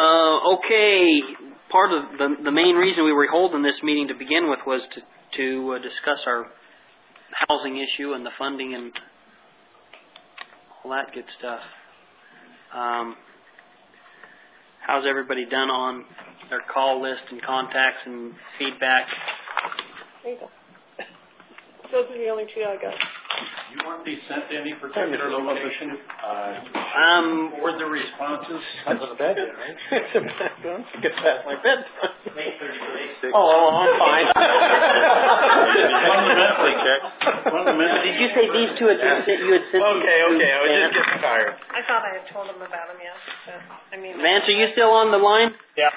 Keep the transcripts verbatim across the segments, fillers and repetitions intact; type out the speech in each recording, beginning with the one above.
Uh, okay, part of the the main reason we were holding this meeting to begin with was to to uh, discuss our housing issue and the funding and all that good stuff. Um, how's everybody done on their call list and contacts and feedback? There you go. Those are the only two I got. You want these sent to any particular location? Uh, um, or the responses? That's the bed, right? Get past my bed. Oh, I'm fine. Fundamentally, check. Fundamentally. Did you say these two had been sent? You had sent Okay, these okay. I was Vance? just getting tired. I thought I had told them about them, yes. So, I mean, Vance, are you still on the line? Yeah.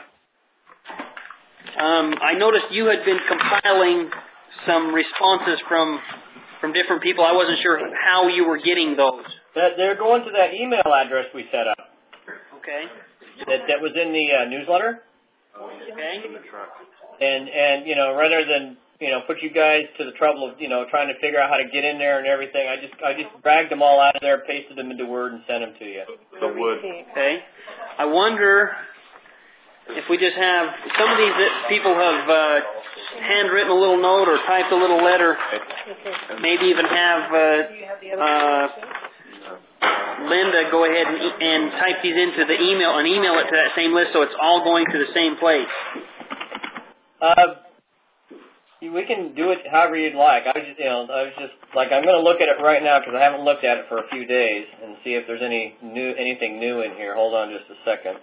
Um, I noticed you had been compiling some responses from from different people. I wasn't sure how you were getting those. That they're going to that email address we set up. Okay. That that was in the uh, newsletter. Okay. And and you know, rather than you know put you guys to the trouble of you know trying to figure out how to get in there and everything, I just I just dragged them all out of there, pasted them into Word, and sent them to you. The wood. Okay. I wonder if we just have some of these that people have uh, handwritten a little note or typed a little letter, maybe even have uh, uh, Linda go ahead and, and type these into the email and email it to that same list so it's all going to the same place. Uh, we can do it however you'd like. I was just, you know, I was just like I'm going to look at it right now because I haven't looked at it for a few days and see if there's any new anything new in here. Hold on just a second.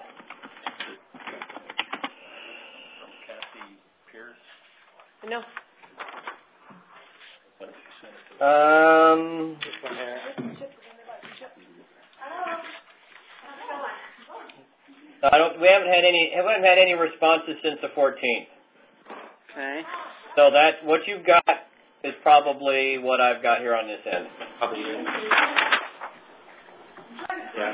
no. Um, I don't. We haven't had any. Haven't had any responses since the fourteenth. Okay. So that what you've got is probably what I've got here on this end. Yeah.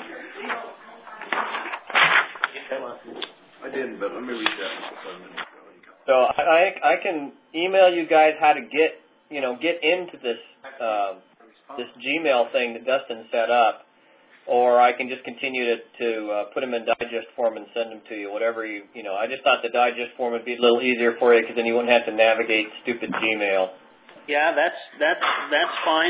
I didn't, but let me read that. So I I can email you guys how to get you know get into this uh, this Gmail thing that Dustin set up, or I can just continue to to uh, put them in digest form and send them to you. Whatever you you know. I just thought the digest form would be a little easier for you because then you wouldn't have to navigate stupid Gmail. Yeah, that's that's that's fine.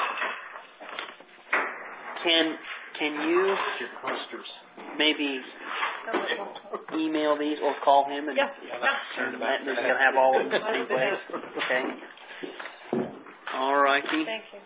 Can can you maybe email these or call him and Yeah. and that he's gonna have all of them in the same place? Okay. All righty. Thank you.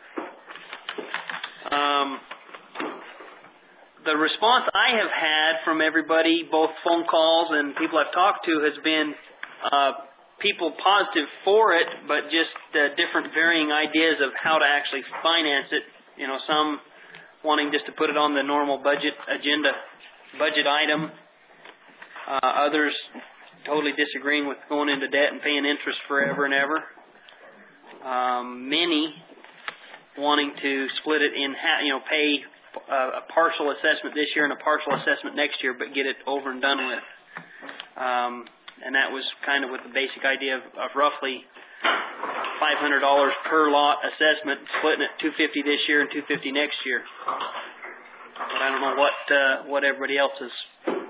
Um, the response I have had from everybody, both phone calls and people I've talked to, has been uh, people positive for it, but just uh, different varying ideas of how to actually finance it. You know, some wanting just to put it on the normal budget agenda, budget item. Uh, others totally disagreeing with going into debt and paying interest forever and ever. Um, many wanting to split it in half, you know, pay uh, a partial assessment this year and a partial assessment next year, but get it over and done with. Um, and that was kind of with the basic idea of, of roughly five hundred dollars per lot assessment, splitting it two hundred fifty dollars this year and two hundred fifty dollars next year. But I don't know what uh, what everybody else has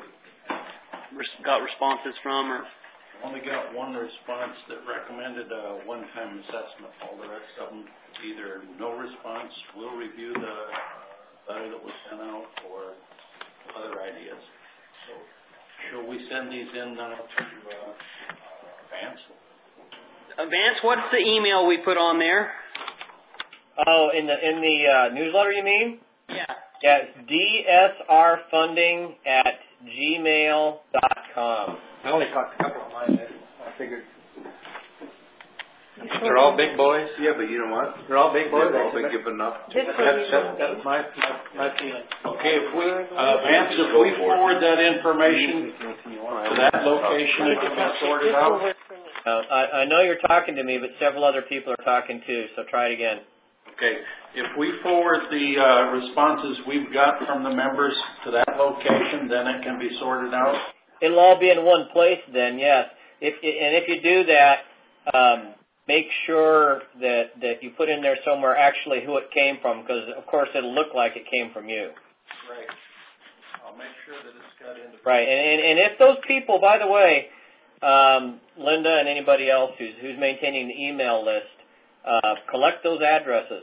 got responses from, or Only got one response that recommended a one-time assessment. All the rest of them either no response, we'll review the letter that was sent out, or other ideas. So, shall we send these in now to uh, Vance? Uh, Vance, what's the email we put on there? Oh, in the in the uh, newsletter, you mean? Yeah. Yeah, it's D S R funding at gmail dot com. I only caught a couple of mine. I figured. They're all big boys. Yeah, but you know what? They're all big boys. They've all been given enough. This That's, one that's, that's my, my, my feeling. Okay, if we, uh, Vance, if we forward that information to that location, it can be sorted This out. will work for me. Uh, I, I know you're talking to me, but several other people are talking too, so try it again. Okay, if we forward the uh, responses we've got from the members to that location, then it can be sorted out? It'll all be in one place then, yes. If and if you do that, um, make sure that, that you put in there somewhere actually who it came from, because of course it'll look like it came from you. Right. I'll make sure that it's got into. Right, and, and, and if those people, by the way, um, Linda and anybody else who's, who's maintaining the email list, uh, collect those addresses.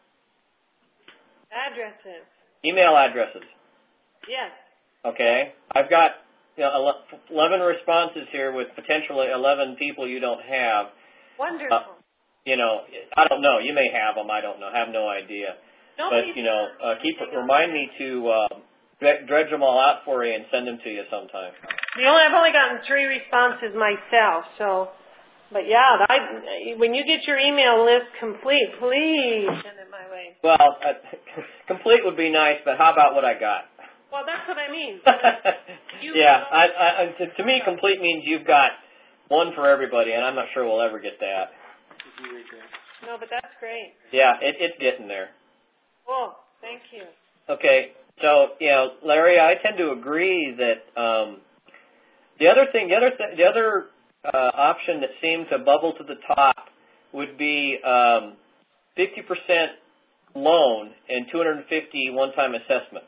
Addresses. Email addresses. Yes. Okay? I've got you know, eleven responses here with potentially eleven people you don't have. Wonderful. Uh, you know, I don't know. You may have them. I don't know. Have no idea. Nobody but, you know, uh, keep remind me to uh, dredge them all out for you and send them to you sometime. The only I've only gotten three responses myself, so. But yeah, I, when you get your email list complete, please send it my way. Well, uh, complete would be nice, but how about what I got? Well, that's what I mean. yeah, I, I, to, to me, complete means you've got one for everybody, and I'm not sure we'll ever get that. No, but that's great. Yeah, it, it's getting there. Oh, thank you. Okay, so you know, Larry, I tend to agree that um, the other thing, the other, th- the other uh, option that seemed to bubble to the top would be um, fifty percent loan and two hundred fifty one-time assessment.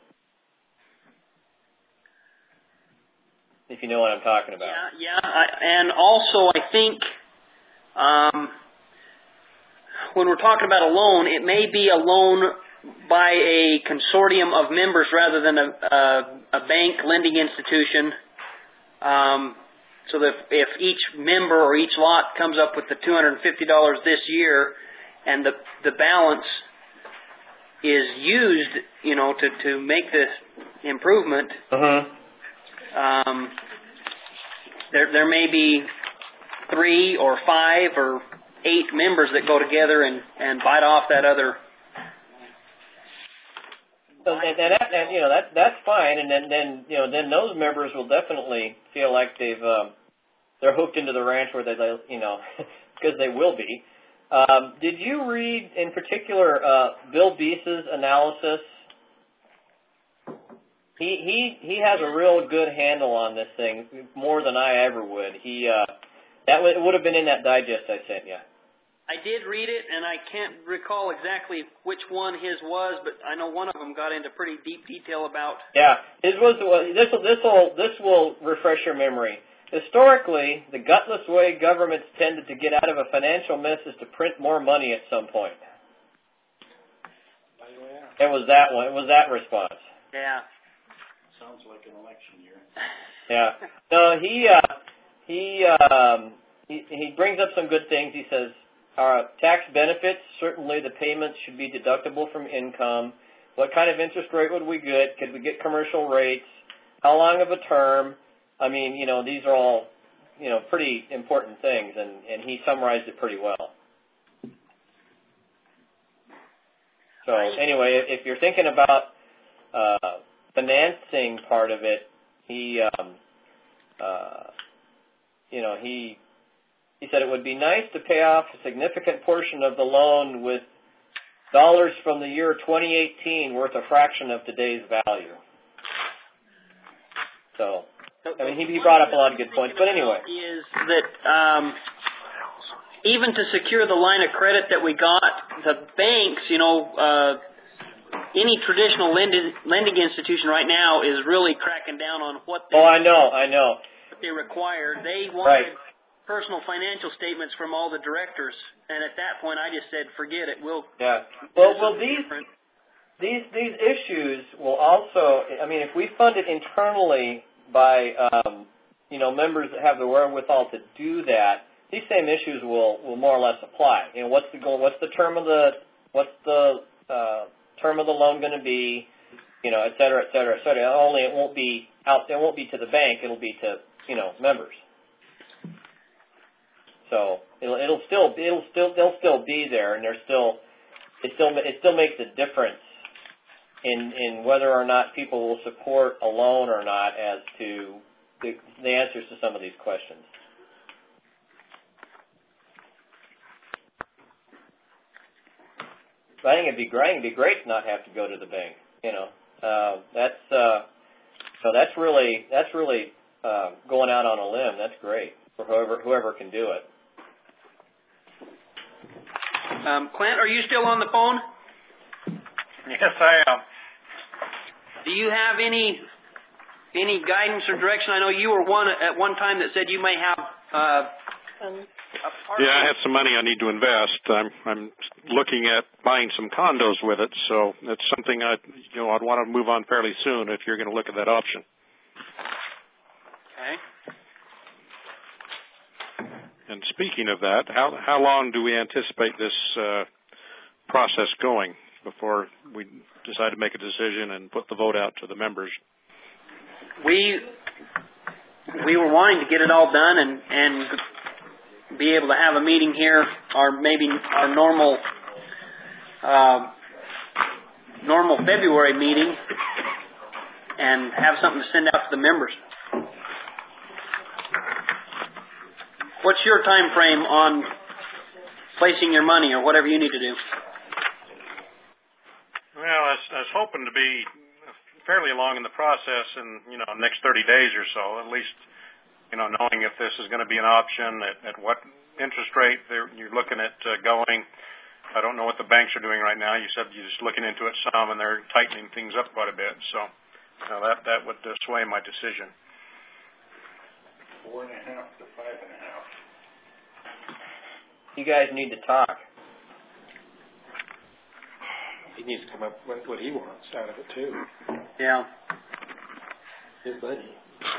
If you know what I'm talking about. Yeah, yeah, I, and also I think um, when we're talking about a loan, it may be a loan by a consortium of members rather than a, a, a bank lending institution. Um, so that if each member or each lot comes up with the two hundred fifty dollars this year, and the the balance is used, you know, to to make this improvement. Uh-huh. Um, there, there may be three or five or eight members that go together and, and bite off that other. So and, and, that, and you know that that's fine, and then then you know then those members will definitely feel like they've um, they're hooked into the ranch where they you know because they will be. Um, did you read in particular uh, Bill Beese's analysis? He he he has a real good handle on this thing, more than I ever would. He uh, that w- it would have been in that digest I sent you. I did read it, and I can't recall exactly which one his was, but I know one of them got into pretty deep detail about. Yeah, his was this will this will this will refresh your memory. Historically, the gutless way governments tended to get out of a financial mess is to print more money at some point. It was that one. It was that response. Yeah. Sounds like an election year. Yeah. No, he uh, he um, he he brings up some good things. He says, "Our tax benefits, certainly the payments should be deductible from income. What kind of interest rate would we get? Could we get commercial rates? How long of a term? I mean, you know, these are all, you know, pretty important things, and, and he summarized it pretty well. So anyway, if you're thinking about uh, financing part of it, he, um, uh, you know, he he said it would be nice to pay off a significant portion of the loan with dollars from the year twenty eighteen worth a fraction of today's value. So, I mean, he, he brought up a lot of good points. But anyway, is that um, even to secure the line of credit that we got, the banks, you know, uh, any traditional lending lending institution right now is really cracking down on what they, oh, I know, I know. what they require. They wanted Right. personal financial statements from all the directors, and at that point, I just said, forget it. We'll Yeah. Well, well, these these these issues will also. I mean, if we fund it internally by um, you know members that have the wherewithal to do that, these same issues will, will more or less apply. You know, what's the goal? What's the term of the what's the uh, term of the loan going to be? You know, et cetera, et cetera, et cetera. Only it won't be out. It won't be to the bank. It'll be to you know members. So it'll it'll still it'll still they'll still be there, and they're still it still it still makes a difference in in whether or not people will support a loan or not as to the, the answers to some of these questions. I think it'd be great. It'd be great to not have to go to the bank. You know, uh, that's uh, so that's really that's really uh, going out on a limb. That's great for whoever whoever can do it. Um, Clint, are you still on the phone? Yes, I am. Do you have any any guidance or direction? I know you were one at one time that said you may have uh, Um, a part Yeah, I have some money I need to invest. I'm I'm looking at buying some condos with it, so it's something I you know I'd want to move on fairly soon if you're going to look at that option. Okay. And speaking of that, how how long do we anticipate this uh, process going before we decide to make a decision and put the vote out to the members? We we were wanting to get it all done and and be able to have a meeting here, or maybe our normal uh, normal February meeting, and have something to send out to the members. What's your time frame on placing your money or whatever you need to do? Well, I was, I was hoping to be fairly along in the process in, you know, next thirty days or so, at least, you know, knowing if this is going to be an option, at, at what interest rate you're looking at uh, going. I don't know what the banks are doing right now. You said you're just looking into it some, and they're tightening things up quite a bit. So you know, that, that would uh, sway my decision. Four and a half to five and a half. You guys need to talk. He needs to come up with what he wants out of it too. Yeah. His budget.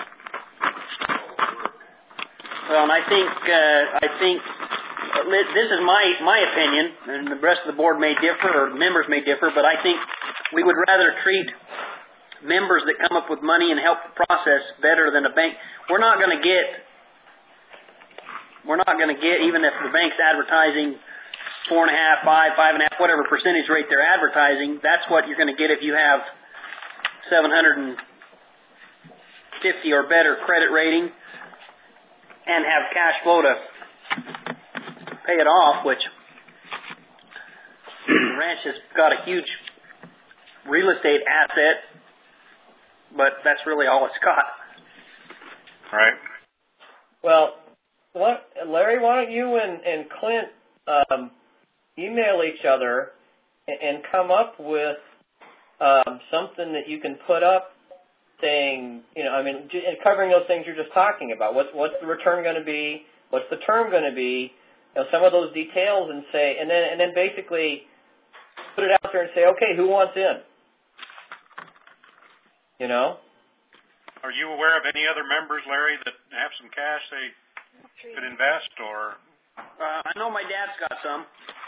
Well, and I think uh, I think this is my my opinion, and the rest of the board may differ, or members may differ, but I think we would rather treat members that come up with money and help the process better than a bank. We're not going to get, we're not going to get, even if the bank's advertising four and a half, five, five and a half, whatever percentage rate they're advertising, that's what you're going to get if you have seven hundred fifty or better credit rating and have cash flow to pay it off, which the ranch has got a huge real estate asset, but that's really all it's got. Right. Well, what, Larry, why don't you and, and Clint um, email each other and, and come up with um, something that you can put up saying, you know, I mean, j- covering those things you're just talking about. What's, what's the return going to be? What's the term going to be? You know, some of those details, and say, and then and then basically put it out there and say, okay, who wants in? You know. Are you aware of any other members, Larry, that have some cash they could invest, or? Uh, I know my dad's got some.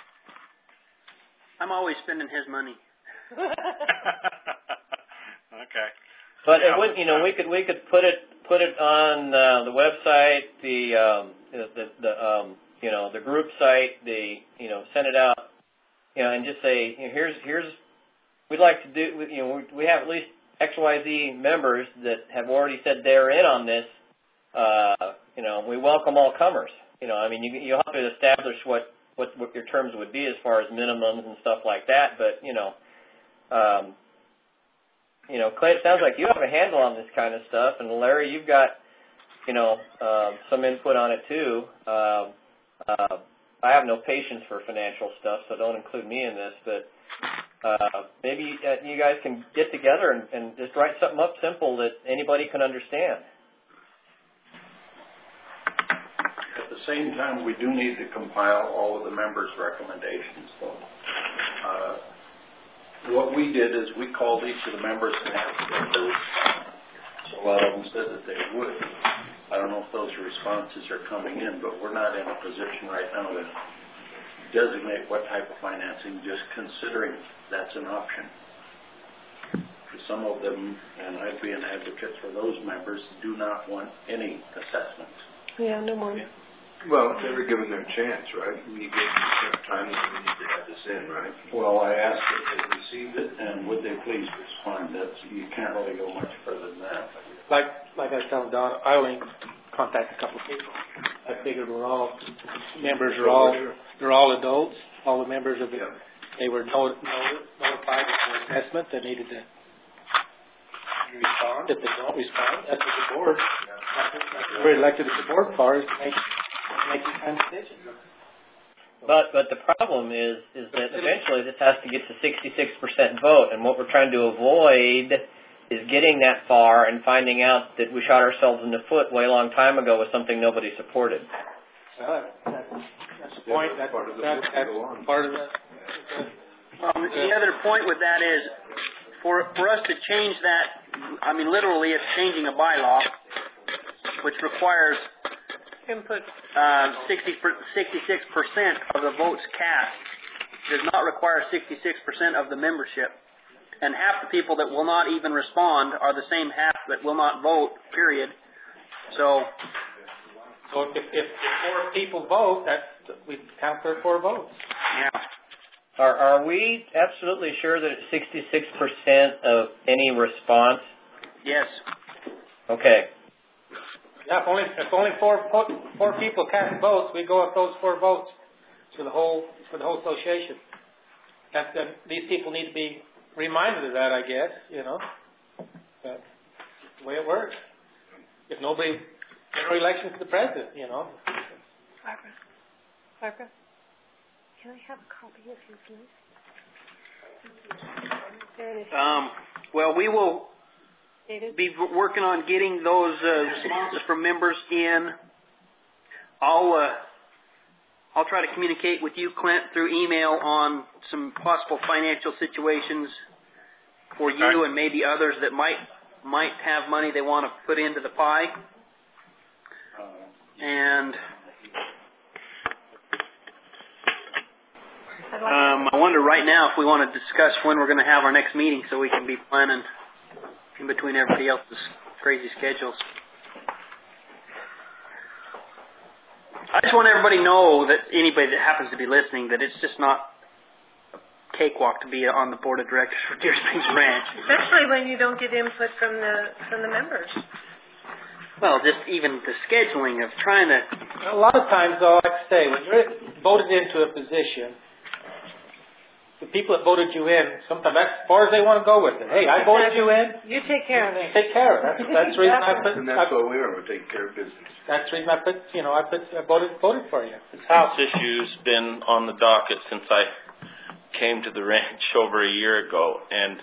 I'm always spending his money. Okay. But it would, you know, we could we could put it put it on uh, the website, the um, the, the, the um, you know the group site, the you know send it out, you know, and just say, you know, here's here's we'd like to do, you know, we, we have at least X Y Z members that have already said they're in on this. Uh, you know, we welcome all comers. You know, I mean, you you have to establish what, what what your terms would be as far as minimums and stuff like that. But you know. Um, You know, Clay, it sounds like you have a handle on this kind of stuff, and Larry, you've got, you know, uh, some input on it too. Uh, uh, I have no patience for financial stuff, so don't include me in this. But uh, maybe uh, you guys can get together and, and just write something up simple that anybody can understand. At the same time, we do need to compile all of the members' recommendations, though. Uh, What we did is we called each of the members and asked them to. So a lot of them said that they would. I don't know if those responses are coming in, but we're not in a position right now to designate what type of financing, just considering that's an option. For some of them, and I'd be an advocate for those members, do not want any assessment. Yeah, no more. Well, they were given their chance, right? We gave them time that we need to have this in, right? Well, I asked if they received it, and would they please respond? That's, you can't really go much further than that. Like like I was telling Don, I only contacted a couple of people. I figured we're all members are all they're all adults. All the members of the Yeah. they were not, notified of the assessment. They needed to respond. If they don't respond, that's what the board. We're elected as the board for is to make make these kind of decisions. But but the problem is is that eventually this has to get to sixty-six percent vote, and what we're trying to avoid is getting that far and finding out that we shot ourselves in the foot way a long time ago with something nobody supported. Well, that's, that's the point. That's part of the, that's, that's part of the. Um, the other point with that is, for for us to change that, I mean, literally, it's changing a bylaw, which requires Input. uh, sixty sixty-six percent of the votes cast. Does not require sixty-six percent of the membership. And half the people that will not even respond are the same half that will not vote, period. So, So if, if four people vote, that's, we count their four votes. yeah. Are, are we absolutely sure that it's sixty-six percent of any response? Yes. Okay. Yeah, if only, if only four, four people cast votes, we go with those four votes for the whole, for the whole association. That's, uh, these people need to be reminded of that, I guess, you know. That's the way it works. If nobody, general election to the president, you know. Barbara. Barbara. Can I have a copy of his list? Is there any Um, well, we will stated? be v- working on getting those uh, responses from members in. I'll uh, I'll try to communicate with you, Clint, through email on some possible financial situations for you Okay. and maybe others that might might have money they want to put into the pie. And I'd like um, I wonder right now if we want to discuss when we're going to have our next meeting so we can be planning in between everybody else's crazy schedules. I just want everybody to know that anybody that happens to be listening that it's just not a cakewalk to be on the board of directors for Deer Springs Ranch. Especially when you don't get input from the from the members. Well, just even the scheduling of trying to. A lot of times, though, like I say, when you're voted into a position, the people that voted you in, sometimes that's as far as they want to go with it. Hey, I voted you in. You take care of it. Take care of it. That's, that's the reason I put. And I, that's what we are, we're taking care of business. that's the reason I put. You know, I put. I voted voted for you. This house issue's been on the docket since I came to the ranch over a year ago, and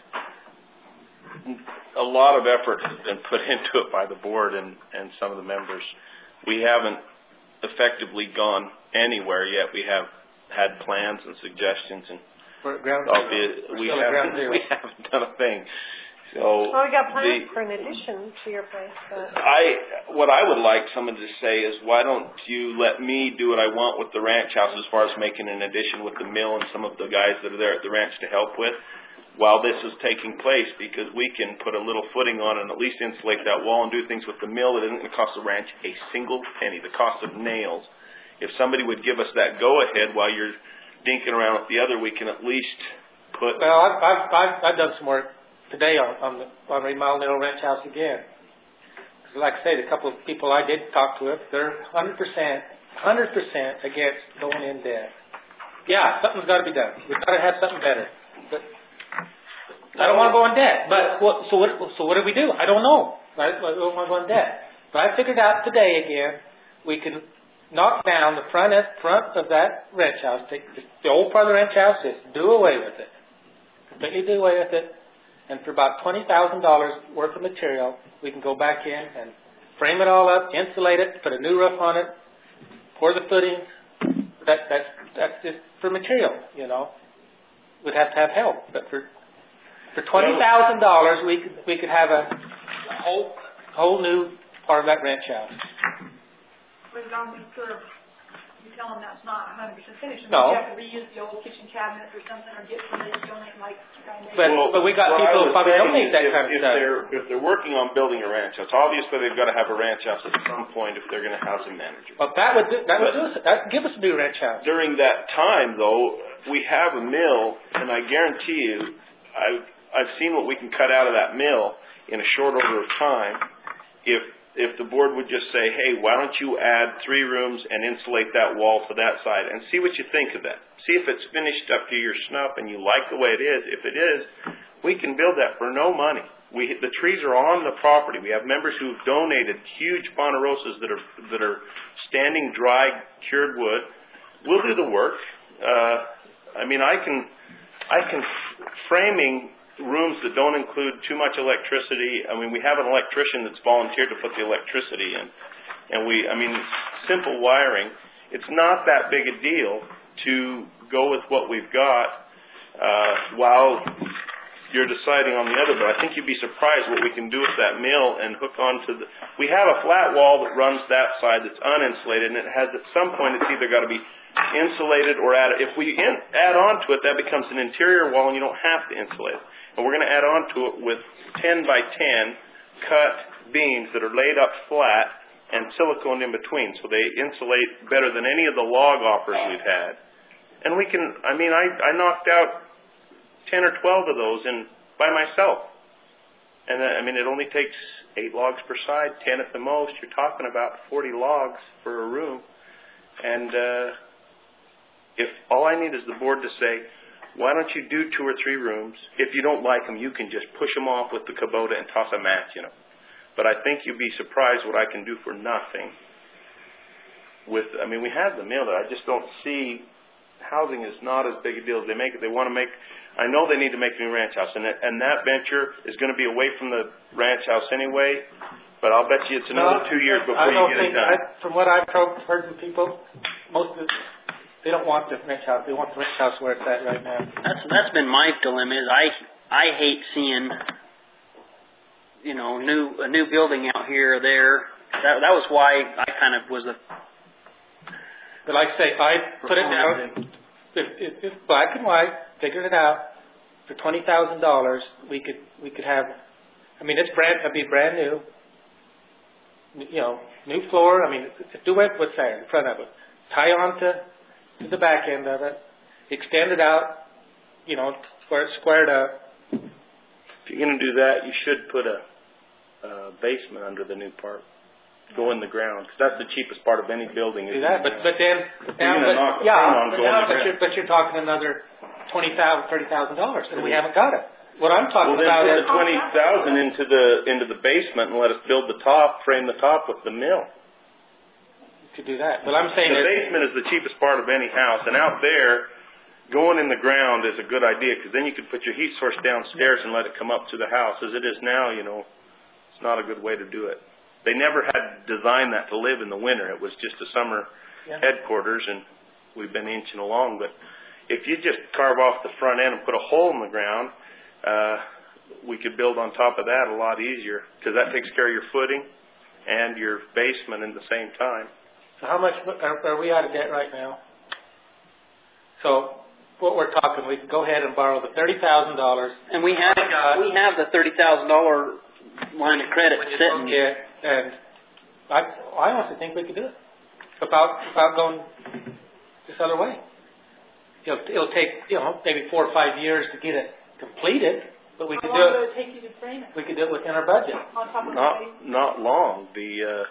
a lot of effort has been put into it by the board and, and some of the members. We haven't effectively gone anywhere yet. We have had plans and suggestions, and For ground zero. albeit we Still at ground haven't, zero. we haven't done a thing. So Well, we got plans the, for an addition to your place, but I, what I would like someone to say is, why don't you let me do what I want with the ranch house as far as making an addition with the mill and some of the guys that are there at the ranch to help with while this is taking place, because we can put a little footing on and at least insulate that wall and do things with the mill that isn't going to cost the ranch a single penny, the cost of nails. If somebody would give us that go-ahead while you're dinking around with the other, we can at least put... Well, I've I've I've, I've done some work today on on the on remodeling the old ranch house again. Like I said, a couple of people I did talk to, it, they're one hundred percent, one hundred percent against going in debt. Yeah, something's got to be done. We've got to have something better. But I don't want to go in debt. But what, so what? So what do we do? I don't know. I, I don't want to go in debt. But I figured out today again, we can knock down the front end, front of that ranch house. Take the old part of the ranch house, just do away with it. Completely do away with it. And for about twenty thousand dollars worth of material, we can go back in and frame it all up, insulate it, put a new roof on it, pour the footings. That, that's, that's just for material, you know. We'd have to have help. But for for twenty thousand dollars, we could, we could have a whole, whole new part of that ranch house. But don't be sure, you tell them that's not one hundred percent finished. I mean, No. You have to reuse the old kitchen cabinets or something, or get somebody to donate, like, kind of. But, but we got what people I who was probably saying donate is that if, kind of if stuff. they're if they're working on building a ranch house, obviously they've got to have a ranch house at some point if they're going to house a manager. Well, that would do, that would do us, that would give us a new ranch house. During that time, though, we have a mill, and I guarantee you, I've I've seen what we can cut out of that mill in a short order of time. If if the board would just say, hey, why don't you add three rooms and insulate that wall to that side, and see what you think of that. See if it's finished up to your snuff and you like the way it is. If it is, we can build that for no money. We the trees are on the property. We have members who've donated huge ponderosas that are that are standing dry, cured wood. We'll do the work. Uh, I mean, I can I can framing rooms that don't include too much electricity. I mean, we have an electrician that's volunteered to put the electricity in. And we, I mean, simple wiring. It's not that big a deal to go with what we've got uh, while you're deciding on the other. But I think you'd be surprised what we can do with that mill and hook onto the... We have a flat wall that runs that side that's uninsulated, and it has at some point it's either got to be insulated or add... If we in, add on to it, that becomes an interior wall, and you don't have to insulate it. And we're going to add on to it with ten by ten cut beams that are laid up flat and silicone in between, so they insulate better than any of the log offers we've had. And we can, I mean, I, I knocked out ten or twelve of those in by myself. And uh, I mean, it only takes eight logs per side, ten at the most. You're talking about forty logs for a room. And uh, if all I need is the board to say, why don't you do two or three rooms? If you don't like them, you can just push them off with the Kubota and toss a match in them. But I think you'd be surprised what I can do for nothing. With, I mean, we have the mill there. I just don't see housing is not as big a deal as they make it. They want to make. I know they need to make a new ranch house, and that, and that venture is going to be away from the ranch house anyway. But I'll bet you it's another no, two years before I you don't get think it done. I, from what I've heard from people, most of they don't want the ranch house. They want the ranch house where it's at right now. That's that's been my dilemma. Is I I hate seeing, you know, new a new building out here or there. That that was why I kind of was a. But like I say, I put it down. If, if, if black and white, figured it out for twenty thousand dollars, we could we could have. I mean, it's brand. It'd be brand new. You know, new floor. I mean, do what what's there in front of it. Tie on to, to the back end of it. Extend it out. You know, where it's squared up. If you're going to do that, you should put a, a basement under the new part. Go in the ground, because that's the cheapest part of any building. Do that, but but then now, but, knock yeah, on, but, go now, in the but, ground. you're, but you're talking another twenty thousand, thirty thousand dollars, and we haven't got it. What I'm talking well, about then put is the twenty thousand into the into the basement and let us build the top, frame the top with the mill. To do that, but I'm saying the that, basement is the cheapest part of any house, and out there, going in the ground is a good idea, because then you could put your heat source downstairs and let it come up to the house. As it is now, you know, it's not a good way to do it. They never had designed that to live in the winter. It was just a summer yeah. headquarters, and we've been inching along. But if you just carve off the front end and put a hole in the ground, uh, we could build on top of that a lot easier, because that takes care of your footing and your basement in the same time. So how much are, are we out of debt right now? So what we're talking, we can go ahead and borrow the thirty thousand dollars, and we have we have the thirty thousand dollar line of credit sitting. Yeah. And I, I honestly think we could do it without without going this other way. It'll, it'll take you know maybe four or five years to get it completed, but we How could long do will it. it take you to frame it? We could do it within our budget. On top of not the not long. The uh,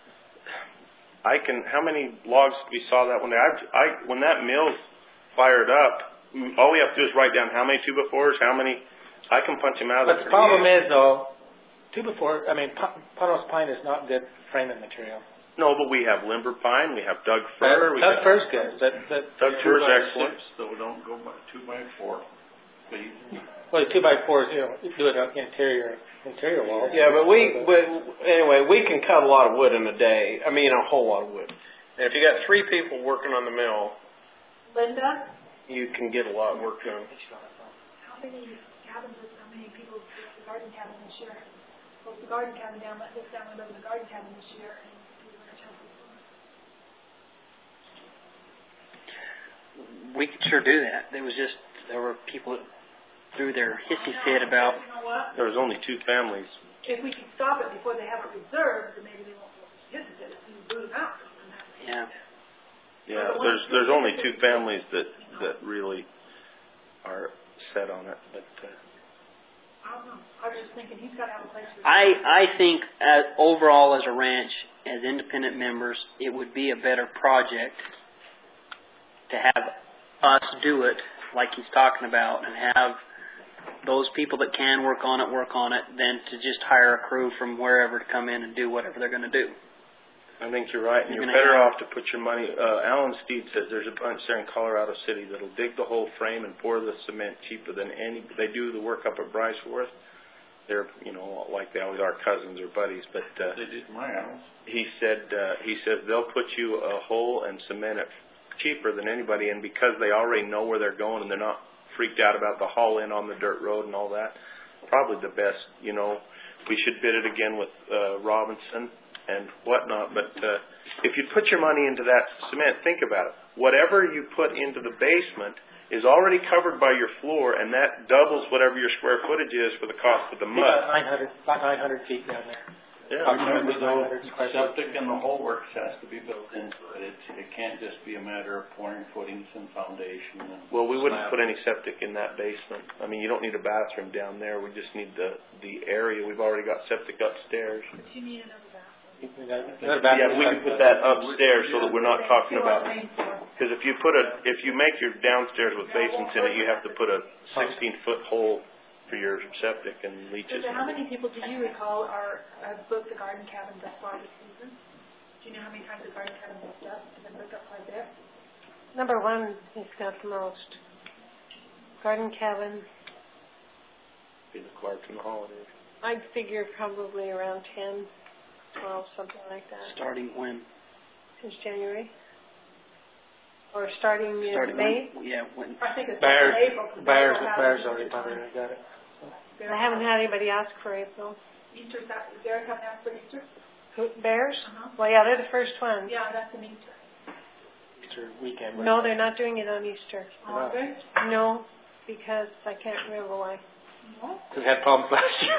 I can. How many logs we saw that one day? I, I when that mill fired up, all we have to do is write down how many two by fours, how many. I can punch them out. But the problem is though. Two before, I mean, Ponos pine is not good framing material. No, but we have limber pine, we have Doug fir. Uh, Doug fir's good. That, that Doug fir's excellent. Six, though, don't go by two by four. Please. Well, the two by fours, you know, do it on interior interior walls. Yeah, but we, but anyway, we can cut a lot of wood in a day. I mean, a whole lot of wood. And if you got three people working on the mill, Linda? you can get a lot of work done. How many cabins, how many people built the garden cabin this year? Built the garden cabin down, let this family live in the garden cabin this year, and do the ranch house this summer. We could sure do that. There was just there were people that threw their hissy fit about. You know what? There was only two families. If we can stop it before they have it reserved, then maybe they won't hissy fit it and boot them out. Yeah. Yeah, there's there's only two families that that really are set on it, but. Uh, I don't know. I was just thinking he's got to have a place for I I think as overall as a ranch, as independent members, it would be a better project to have us do it like he's talking about, and have those people that can work on it work on it, than to just hire a crew from wherever to come in and do whatever they're going to do. I think you're right, and You're you're gonna better have- off to put your money. Uh, Alan Steed says there's a bunch there in Colorado City that'll dig the whole frame and pour the cement cheaper than any. They do the work up at Bryceworth. They're, you know, like they always are cousins or buddies, but uh, They did my house. he said uh, he says they'll put you a hole and cement it cheaper than anybody, and because they already know where they're going and they're not freaked out about the haul in on the dirt road and all that, probably the best. You know, we should bid it again with uh, Robinson and whatnot, but uh, if you put your money into that cement, think about it. Whatever you put into the basement is already covered by your floor, and that doubles whatever your square footage is for the cost of the mud. About nine hundred, about nine hundred feet down there. Yeah. Remember though, septic and the whole works has to be built into it. It's, it can't just be a matter of pouring footings and foundation and. Well, we wouldn't slab. put any septic in that basement. I mean, you don't need a bathroom down there. We just need the the area. We've already got septic upstairs. But you need another bathroom. Yeah, we can put that upstairs so that we're not talking about. Because if you put a, if you make your downstairs with basements in it, you have to put a sixteen foot hole for your septic and leaches. So how many people do you recall are have booked the garden cabin thus far this season? Do you know how many times the garden cabin booked up? Has it booked up quite a bit? Number one, he's got the most. Garden cabin, Be the Clark and the holidays. I'd figure probably around ten, twelve, something like that. Starting when? Since January? Or starting in Starting May? when? Yeah, when? I think it's Bears, April. 'cause bears, April has bears it. already probably got it. I haven't had anybody ask for April. Easter's that, is Derek coming out for Easter? Who, Bears? Uh-huh. Well, yeah, they're the first ones. Yeah, that's an Easter. Easter weekend. right? No, they're not doing it on Easter. Are they? No, because I can't remember why. No? Because we had problems last year.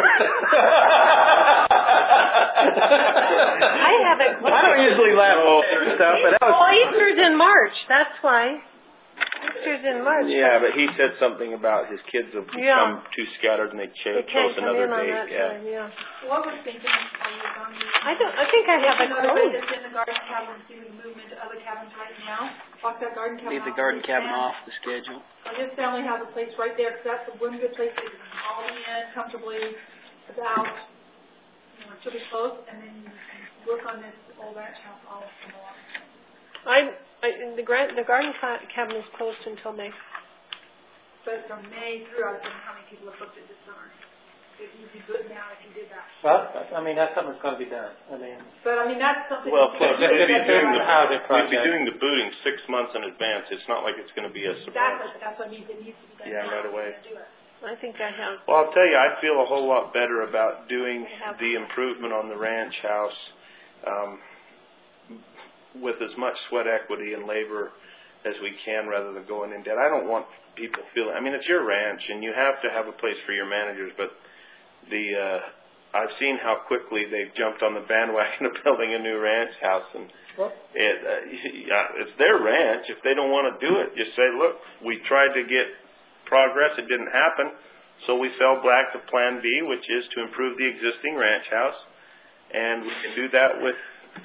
I haven't. I don't usually laugh at stuff, but that was. Well, Easter's in March. That's why. Easter's in March. Yeah, but he said something about his kids will become Yeah. too scattered and they cho- They can't chose come another in on date. that Yeah. time. Yeah. What we're thinking, are you going to? I don't. I think I have a Everybody quote. that's in the garden cabin, see we can move them into other cabins right now. Walk that garden cabin Leave the off, garden please, cabin Sam. off the schedule. Uh, This family has a place right there, because that's one good place they can all be in comfortably, about, you know, she'll be close, and then you can work on this old ranch house all summer long. I. I the, gra- the garden ca- cabin is closed until May. But from May through, I was thinking how many people have booked it this summer. It would be good now if you did that. Well, I mean, that's something that's got to be done. I mean, But I mean, that's something. Well, you plus can we'd do. be It's doing a the housing we'd be project. doing the booting six months in advance. It's not like it's going to be a surprise. Exactly, that's what I mean, it needs to be done Yeah, now right if away. you're gonna do it. I think I have. Well, I'll tell you, I'd feel a whole lot better about doing I have. the improvement on the ranch house um, with as much sweat equity and labor as we can rather than going in debt. I don't want people feeling, I mean, it's your ranch and you have to have a place for your managers, but the uh, I've seen how quickly they've jumped on the bandwagon of building a new ranch house, and it uh, yeah, it's their ranch. If they don't want to do it, just say, look, we tried to get progress, it didn't happen, so we fell back to plan B, which is to improve the existing ranch house, and we can do that with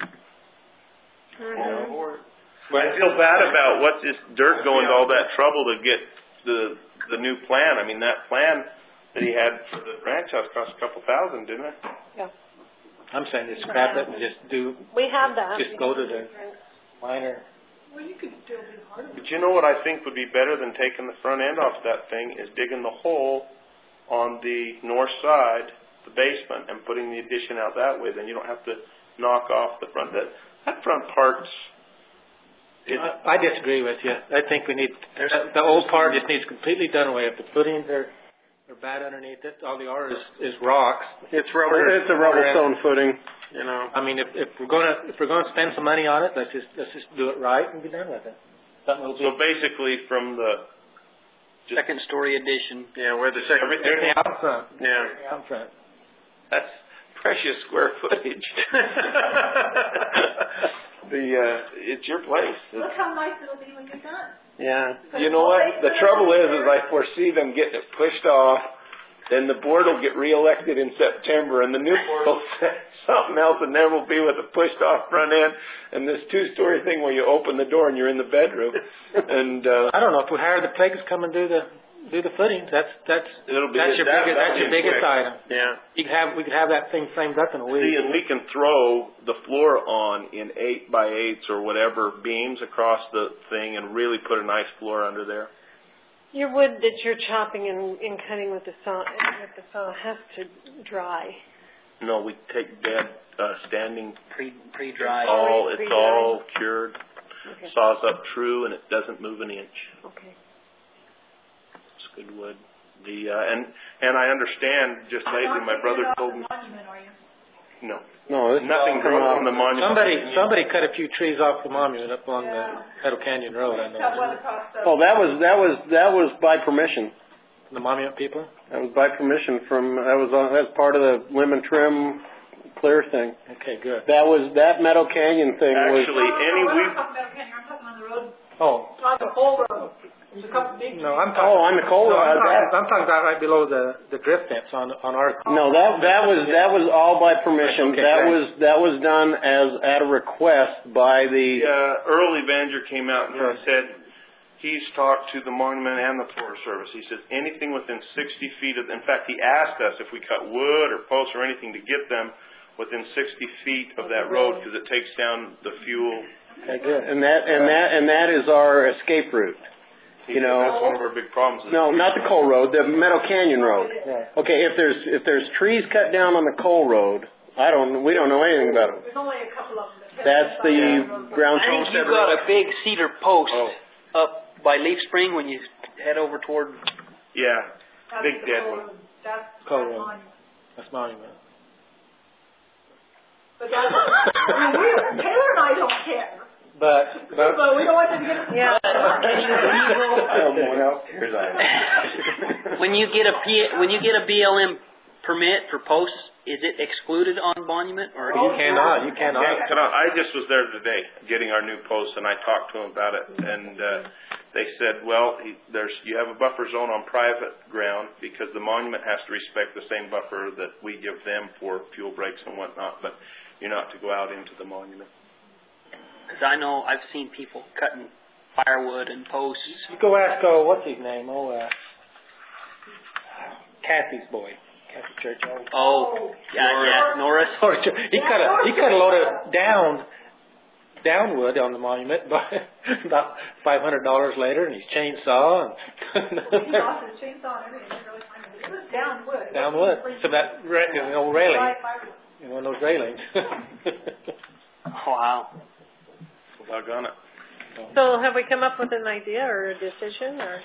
Mm-hmm. I feel bad about what's this dirt going to all that trouble to get the the new plan. I mean, that plan that he had for the ranch house cost a couple thousand, didn't it? Yeah. I'm saying just scrap it and just do, We have that. just go to the minor. Well, you could still do part of it. But you know what I think would be better than taking the front end off that thing is digging the hole on the north side, the basement, and putting the addition out that way. Then you don't have to knock off the front. That that front part's. It, I I disagree with you. I think we need, the old part just needs completely done away. If the footings are, are bad underneath it, all they are is, is rocks. It's rubber. It's a rubber stone footing. You know. I mean, if, if we're gonna, if we're gonna spend some money on it, let's just, let's just do it right and be done with it. Something will be. so basically, from the just, Second story addition. Yeah, where the second. Everything out front. Yeah. Everything out front. that's precious square footage. the uh, it's your place. It's, Look how nice it'll be when you're done. Yeah. You know what? The trouble is, is I foresee them getting it pushed off. Then the board will get reelected in September, and the new board will say something else, and there will be with a pushed off front end, and this two story thing where you open the door and you're in the bedroom. And uh, I don't know, if we hire the pigs come and do the, do the footings. That's that's It'll be that's your that, biggest that's your biggest quick. item. Yeah. You could have we could have that thing framed up in a week. See, and we can throw the floor on in eight by eights or whatever beams across the thing and really put a nice floor under there. Your wood that you're chopping and, and cutting with the saw with the saw has to dry. No, we take dead uh, standing. Pre pre dried. All it's Pre-dried. all cured. Okay. Saws up true, and it doesn't move an inch. Okay. It's good wood. The uh, and and I understand. Just lately, my brother told me. No, No, nothing grows on the monument. Somebody somebody cut a few trees off the monument up on the Meadow Canyon Road. I know. Oh, that was that was that was by permission. The monument people. That was by permission from that was on, that's part of the limb and trim clear thing. Okay, good. That was that Meadow Canyon thing was. Actually, any we. Oh. On the whole road. There's a couple big. No, I'm talking. Oh, on the coal No, I'm, road. talking, I'm talking about right below the the drift fence on on our. No, that that was that was all by permission. Okay, that great. was that was done as at a request by the. Uh, Earl Evanger came out and he said he's talked to the monument and the Forest Service. He says anything within sixty feet of. In fact, he asked us if we cut wood or posts or anything to get them within sixty feet of that road because it takes down the fuel. Okay, good. And that and that and that is our escape route. You know, that's one of our big problems. No, not the coal road, the Meadow Canyon road. Yeah. Okay, if there's if there's trees cut down on the coal road, I don't we don't know anything about it. There's only a couple of them. That's the ground. I think you've got a big cedar post up by Leaf Spring when you head over toward. Yeah, That's big the dead whole- one. That's Coal that's road. monument. That's monument. But that's, I mean, we, Taylor and I don't care. But but But we don't want them to get. Yeah. When you get a P, when you get a B L M permit for posts, is it excluded on monument or? you cannot you cannot. Yeah, can I, I just was there today getting our new posts, and I talked to them about it, and uh, they said, well, he, there's you have a buffer zone on private ground because the monument has to respect the same buffer that we give them for fuel breaks and whatnot, but you're not to go out into the monument. Because I know I've seen people cutting firewood and posts. You go ask oh what's his name oh uh, Kathy's boy Kathy Churchill. Oh, yeah, yeah, Norris. He cut a he cut a load of down downwood on the monument by about five hundred dollars later, and he's chainsaw and He lost his chainsaw and everything. It was really funny. It was down wood. It downwood. wasn't So that ra- you know, railing, Right, firewood. you know, those railings. Wow. Doggone it. So have we come up with an idea or a decision or?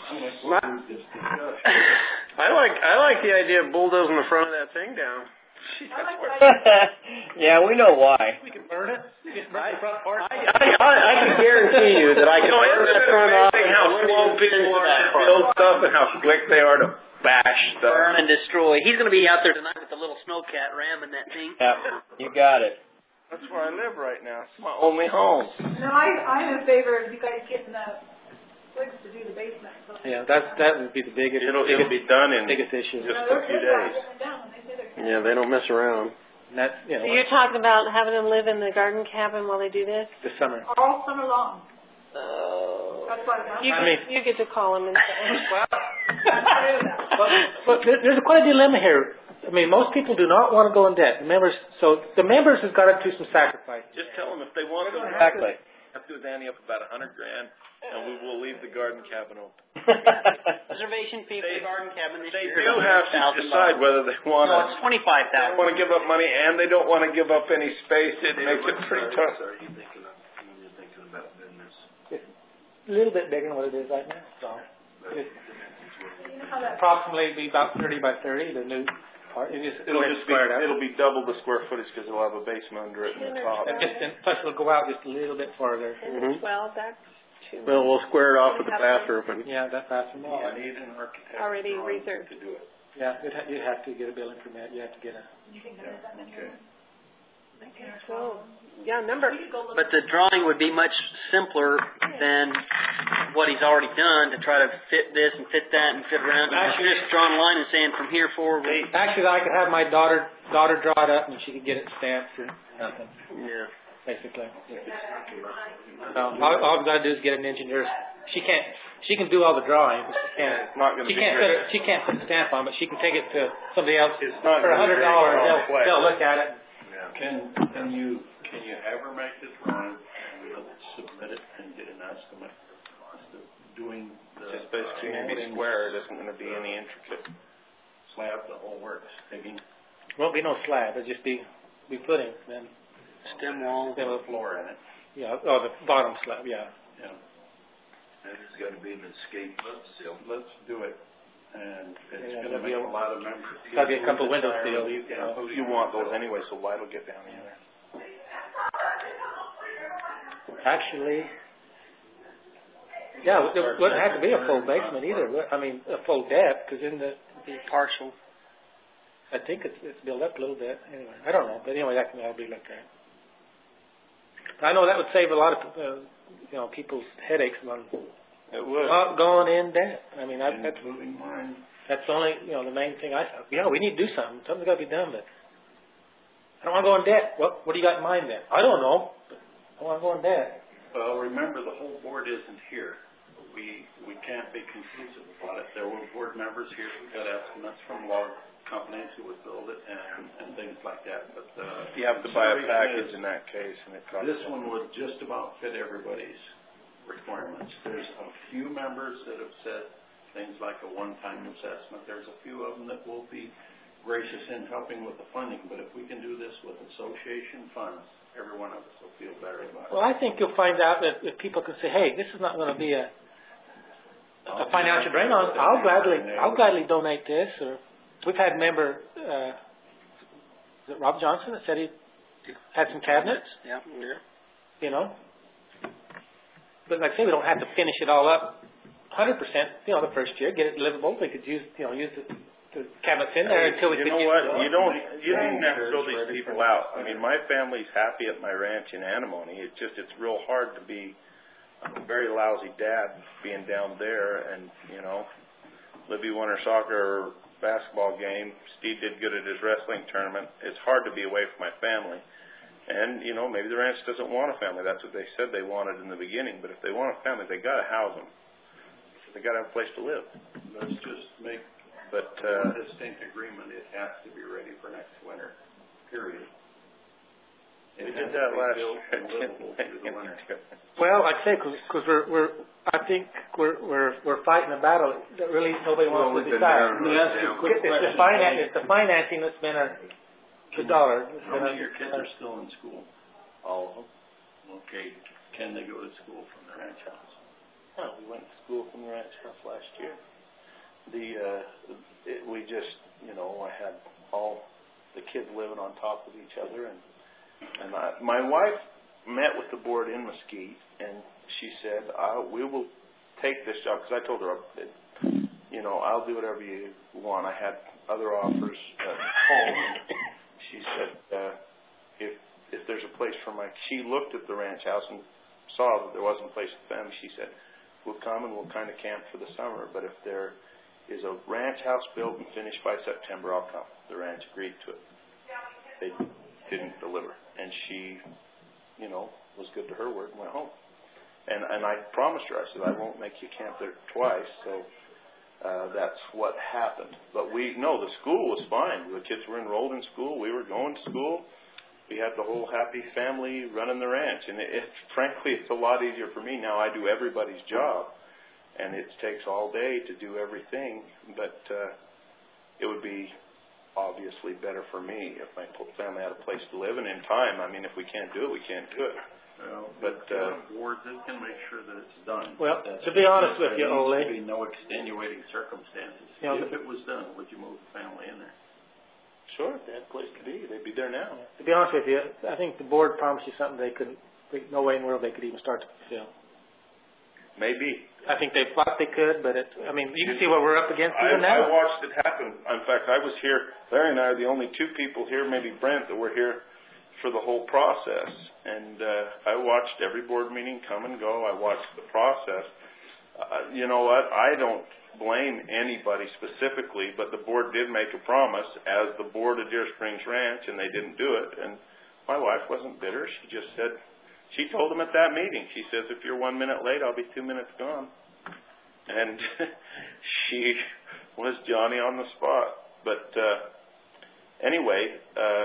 I like I like the idea of bulldozing the front of that thing down. I like what I Yeah, we know why. We can burn it. Just burn the front part. I, I, I can guarantee you that I can burn that front off. How slow people are to build stuff and how quick they are to bash stuff. Burn and destroy. He's going to be out there tonight with the little snowcat ramming that thing. Yeah, you got it. That's where I live right now. It's my only home. No, I, I'm in favor of you guys getting the sligs to do the basement. So, Yeah, that's that would be the biggest It'll, biggest, it'll be done in biggest issue. just no, a they're few good about days. getting it down when they say they're. Yeah, they don't mess around. And that's you So know you're talking about having them live in the garden cabin while they do this? this summer. All summer long. Oh. That's what I'm. You, I get- mean- you get to call them and say. But, but there- there's quite a dilemma here. I mean, most people do not want to go in debt. The members, so the members have got to do some sacrifice. Just tell them if they want to go. Exactly. Have to Danny up about a hundred grand, and we will leave the garden cabin open. Reservation fee for the garden cabin this They year. do have to decide whether they want No, to. it's twenty-five They don't thousand. want to give up money, and they don't want to give up any space. It makes it pretty tough. Are you thinking of, you're thinking about business? A little bit bigger than what it is right now. So it's You know how that. approximately be about thirty by thirty. The new part. It is, It'll just be, squared out. it'll be double the square footage because it'll have a basement under it and the top. And just and plus it'll go out just a little bit farther. Ten to twelve, that's too Well, we'll square it off with the bathroom. And Yeah, that's bathroom. I need an architect already reserved. to do it. Yeah, you'd, ha- you'd have to get a building permit. You have to get a. You can get it done in here. Cool. Yeah, number. But the drawing would be much simpler than what he's already done to try to fit this and fit that and fit around. You're just drawing a line and saying from here forward. Actually, I could have my daughter daughter draw it up, and she could get it stamped or nothing. yeah, basically. No, all, all we got to do is get an engineer. She can't. She can do all the drawings. But she can't. It's not going to She be can't. great. Put a, she can't put a stamp on, but she can take it to somebody else It's not for a gonna be hundred very dollars. They'll, complex. they'll look at it. Can, can you, can you ever make this drawing and we'll submit it and get an estimate for the cost of doing the. Just basically uh, maybe square. It isn't going to be any intricate. Slab, the whole works, digging Won't be no slab. It'll just be be footing then. Stem wall. Then the we'll- floor in it, Yeah. Oh, the bottom slab. Yeah. yeah. And it's gotta be an escape seal. Let's do it, and it's Yeah, gonna that'd make be a a- lot of members. Gotta be a couple window seals. You know, You want those anyway, so light will get down in there. Actually, yeah, it wouldn't have to be a full basement either. I mean, a full depth, because in the, Be partial. I think it's it's built up a little bit. Anyway, I don't know, but anyway, that can all be looked at. I know that would save a lot of uh, you know people's headaches on It would. not going in debt. I mean, I, that's including mine. that's the only you know the main thing I thought. Yeah, we need to do something. Something's got to be done, but I don't want to go in debt. What what do you got in mind then? I don't know. But I want to go in debt. Well, remember, the whole board isn't here. We, we can't be conclusive about it. There were board members here who got estimates from log companies who would build it and, and things like that, but, uh. You have to buy a consideration package is in that case, and it costs. This one would just about fit everybody's requirements. There's a few members that have said things like a one-time assessment. There's a few of them that will be gracious in helping with the funding, but if we can do this with association funds, every one of us will feel better about it. Well, I think you'll find out that if people can say, "Hey, this is not going to be a a financial drain on," I'll gladly I'll gladly donate this. Or we've had a member, uh, is it Rob Johnson, that said he had some cabinets. Yeah. Yeah. You know, but like I say, we don't have to finish it all up one hundred percent. You know, the first year, get it livable. We could use you know use the, the cabinets in there until we You could know use what? it. You don't, you don't have to throw these people out. I mean, my family's happy at my ranch in Antimony. It's just, it's real hard to be a very lousy dad being down there and, you know, Libby won her soccer basketball game. Steve did good at his wrestling tournament. It's hard to be away from my family. And, you know, maybe the ranch doesn't want a family. That's what they said they wanted in the beginning. But if they want a family, they got to house them. They got to have a place to live. Let's just make But, a uh, distinct agreement. It has to be ready for next winter, period. It we has did to that be last built year. and livable through the winter. Well, like I say, because we're we're I think we're we're we're fighting a battle that really nobody Well, wants we've to been decide. narrowing it down. It's the finance, it's the financing that's been a the dollar. It's How been many of your kids a, are still in school? All of them? Okay, can they go to school from the ranch house? Oh, we went to school from the ranch house last year. The, uh, it, we just, you know, I had all the kids living on top of each other, and and I, my wife met with the board in Mesquite, and she said, I, we will take this job, because I told her, you know, I'll do whatever you want. I had other offers at home, and she said, uh, if if there's a place for my, she looked at the ranch house and saw that there wasn't a place for them. She said, we'll come and we'll kind of camp for the summer, but if there is a ranch house built and finished by September, I'll come. The ranch agreed to it. They didn't deliver. And she, you know, was good to her word and went home. And and I promised her, I said, I won't make you camp there twice, so uh, that's what happened. But we, no, the school was fine. The kids were enrolled in school. We were going to school. We had the whole happy family running the ranch. And it, it, frankly, it's a lot easier for me now. I do everybody's job. And it takes all day to do everything. But uh, it would be obviously better for me if my family had a place to live. And in time, I mean, if we can't do it, we can't do it. Well, But, uh, the board that can make sure that it's done. Well, That's- to be honest with you, There needs Ole, to be no extenuating circumstances. You know, If it was done, would you move the family in there? Sure, if they had a place to be, they'd be there now. to be honest with you, I think the board promised you something they couldn't. They, no way in the world they could even start to fulfill. Maybe. I think they thought they could, but it. I mean, you can see what we're up against I, even I now. watched it happen. In fact, I was here. Larry and I are the only two people here, maybe Brent, that were here for the whole process. And uh, I watched every board meeting come and go. I watched the process. Uh, you know what? I don't blame anybody specifically, but the board did make a promise as the board of Deer Springs Ranch, and they didn't do it. And my wife wasn't bitter. She just said, she told him at that meeting, she says, if you're one minute late, I'll be two minutes gone. And she was Johnny on the spot. But uh, anyway, uh,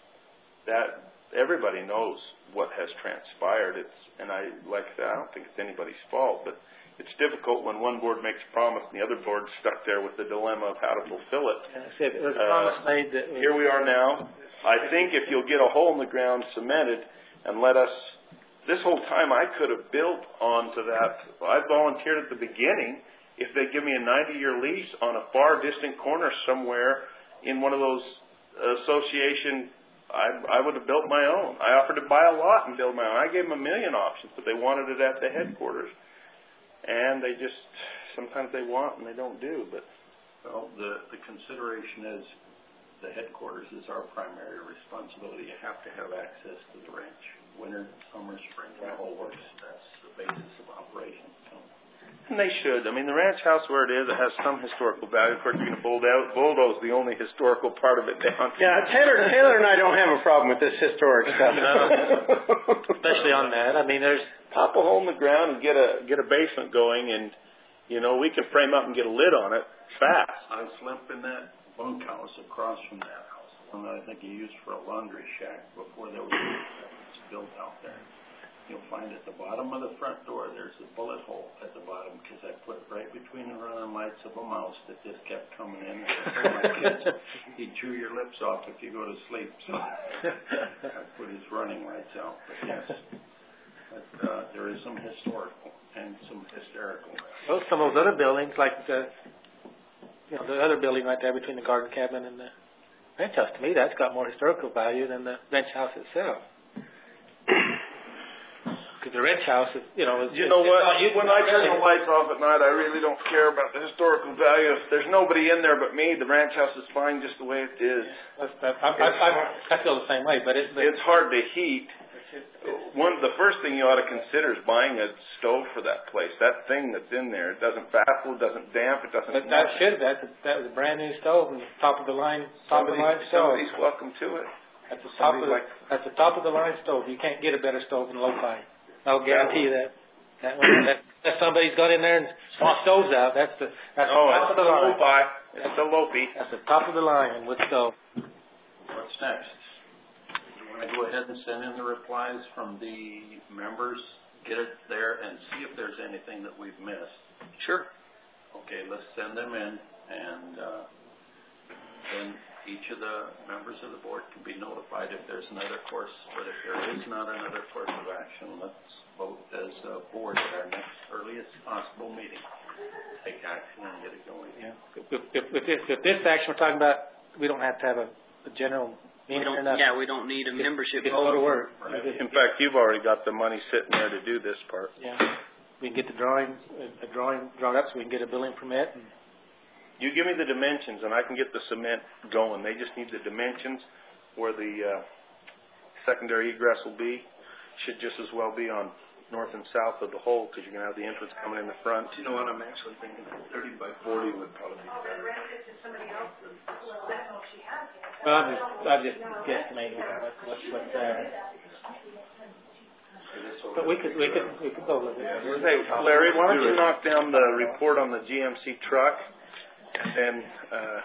that everybody knows what has transpired. It's and I like I said, I don't think it's anybody's fault, but it's difficult when one board makes a promise and the other board's stuck there with the dilemma of how to fulfill it. And I said, there's a promise Uh, made that. Here we are now. I think if you'll get a hole in the ground cemented and let us, this whole time I could have built onto that. I volunteered at the beginning. If they give me a ninety-year lease on a far distant corner somewhere in one of those association, I, I would have built my own. I offered to buy a lot and build my own. I gave them a million options, but they wanted it at the headquarters. And they just, sometimes they want and they don't do. But Well, the, the consideration is the headquarters is our primary responsibility. You have to have access to the ranch. Winter, summer, spring, the whole works. That's the basis of operation. So. And they should. I mean, the ranch house where it is, it has some historical value. Of course, you're going to bulldoze, bulldoze the only historical part of it down. Yeah, Taylor, Taylor and I don't have a problem with this historic stuff. No. Especially on that. I mean, there's Pop a hole in the ground and get a get a basement going, and you know we can frame up and get a lid on it fast. I slept in that bunkhouse across from that house, one that I think you used for a laundry shack before there was built out there. You'll find at the bottom of the front door there's a bullet hole at the bottom because I put it right between the running lights of a mouse that just kept coming in. And I told my kids, he'd chew your lips off if you go to sleep. So I put his running lights out. But yes, but, uh, there is some historical and some hysterical. well, some of those other buildings, like the, you know, the other building right there between the garden cabin and the ranch house. To me, that's got more historical value than the ranch house itself. Because the ranch house, is, you know, is, You know what? It's, When I turn the lights off at night, I really don't care about the historical value. If there's nobody in there but me, the ranch house is fine just the way it is. That's, that, I, I, I, I feel the same way, but it's the, It's hard to heat. One, the first thing you ought to consider is buying a stove for that place. That thing that's in there, it doesn't baffle, it doesn't damp, it doesn't. But that should that's a, that was a brand new stove and top of the line top Somebody, of the line stove. somebody's welcome to it. That's the top of somebody the, like- that's the top of the line stove. You can't get a better stove than Lo-Fi. I'll guarantee you that. That one, that, that somebody's got in there and swapped stoves out. That's the that's Oh, the top it's of the the line. Lo-Fi. It's the Lo-Fi. That's the top of the line with stove. What's next? You want to go ahead and send in the replies from the members, get it there, and see if there's anything that we've missed. Sure. Okay, let's send them in, and uh, then each of the members of the board can be notified if there's another course, but if there is not another course of action, let's vote as a board at our next earliest possible meeting. Take action and get it going. Yeah. If, if, if, this, if this action we're talking about, we don't have to have a, a general We meeting or don't, nothing. yeah, we don't need a membership Just go to vote. work. In fact, you've already got the money sitting there to do this part. Yeah. We can get the drawing, a drawing drawn up so we can get a building permit. And You give me the dimensions, and I can get the cement going. They just need the dimensions where the uh, secondary egress will be. Should just as well be on north and south of the hole because you're going to have the entrance coming in the front. You know what, I'm actually thinking thirty by forty would probably be better. well, I'm just, I'm just guesstimating what's what's what's there. But we could we could we could go with it. Hey, Larry, why don't you knock down the report on the G M C truck, and then uh,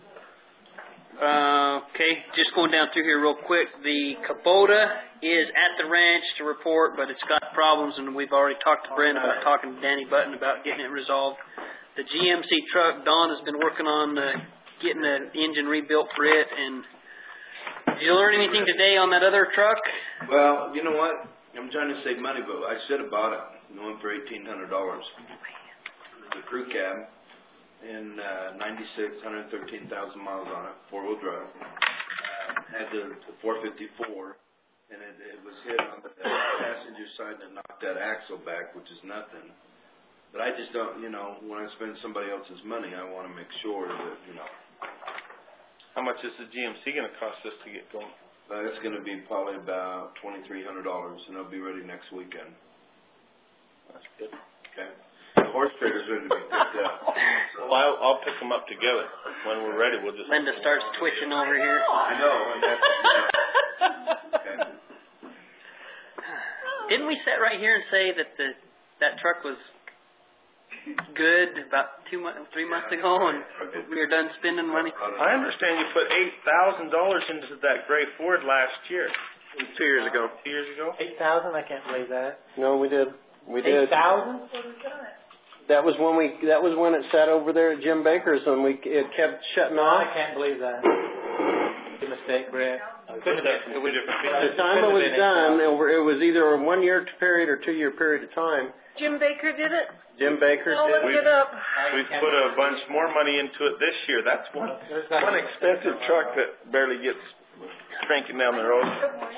Uh, okay, just going down through here real quick. The Kubota is at the ranch to report, but it's got problems, and we've already talked to Brent about talking to Danny Button about getting it resolved. The G M C truck, Don has been working on uh, getting the engine rebuilt for it. And did you learn anything today on that other truck? Well, you know what? I'm trying to save money, but I should have bought it. Going for eighteen hundred dollars. The crew cab. In uh, ninety-six, one hundred thirteen thousand miles on it, four-wheel drive. Uh, had the, the four fifty-four, and it, it was hit on the passenger side and knocked that axle back, which is nothing. But I just don't, you know, when I spend somebody else's money, I want to make sure that, you know. how much is the G M C going to cost us to get going? Uh, it's going to be probably about twenty-three hundred dollars, and it'll be ready next weekend. That's good. Okay. The horse trader's ready to be picked up. Well, I'll, I'll pick them up together. When we're ready, we'll just... Linda starts twitching over here. I know, and that's, Didn't we sit right here and say that the that truck was good about two months, three months ago, and we were done spending money? I understand you put eight thousand dollars into that gray Ford last year. Two years ago. Two years ago. Eight thousand? I can't believe that. No, we did. We did. Eight thousand? That was when we. That was when it sat over there at Jim Baker's, and we it kept shutting No, off. I can't believe that. It's a mistake, Brett. Couldn't have been two different By the time it was done, it were- it was either a one-year period or two-year period of time. Jim Baker did it? Jim Baker Oh, did. look it up. We've put a bunch more money into it this year. That's one one expensive truck that barely gets cranking down the road.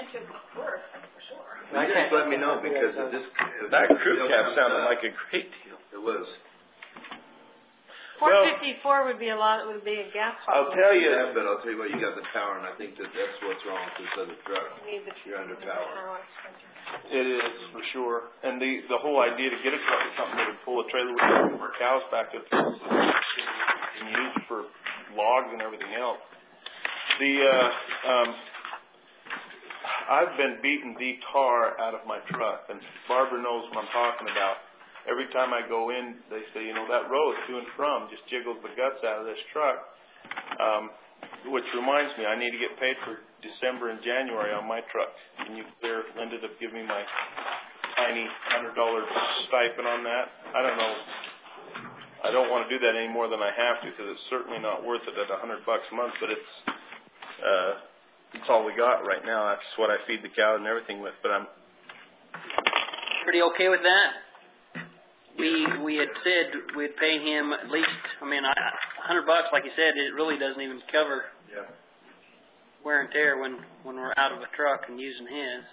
You just let me know because of this. That crew cab sounded like a great deal. It was. Four Well- fifty-four would be a lot, would be a gas I'll pump. tell you, Yeah, but I'll tell you what, you got the power, and I think that that's what's wrong with this other truck. You need the You're under power. power. it is for sure. And the the whole idea to get a truck is something that would pull a trailer with for cows back up and use for logs and everything else. The uh, um, I've been beating the tar out of my truck, and Barbara knows what I'm talking about. Every time I go in, they say, you know, that road to and from just jiggles the guts out of this truck. Um, which reminds me, I need to get paid for December and January on my truck. Can you clear Linda to give me my tiny hundred dollar stipend on that? I don't know. I don't want to do that any more than I have to because it's certainly not worth it at a hundred bucks a month. But it's uh, it's all we got right now. That's what I feed the cow and everything with. But I'm Pretty okay with that? We we had said we'd pay him at least. I mean, a hundred bucks, like you said, it really doesn't even cover yeah. wear and tear when when we're out of a truck and using his.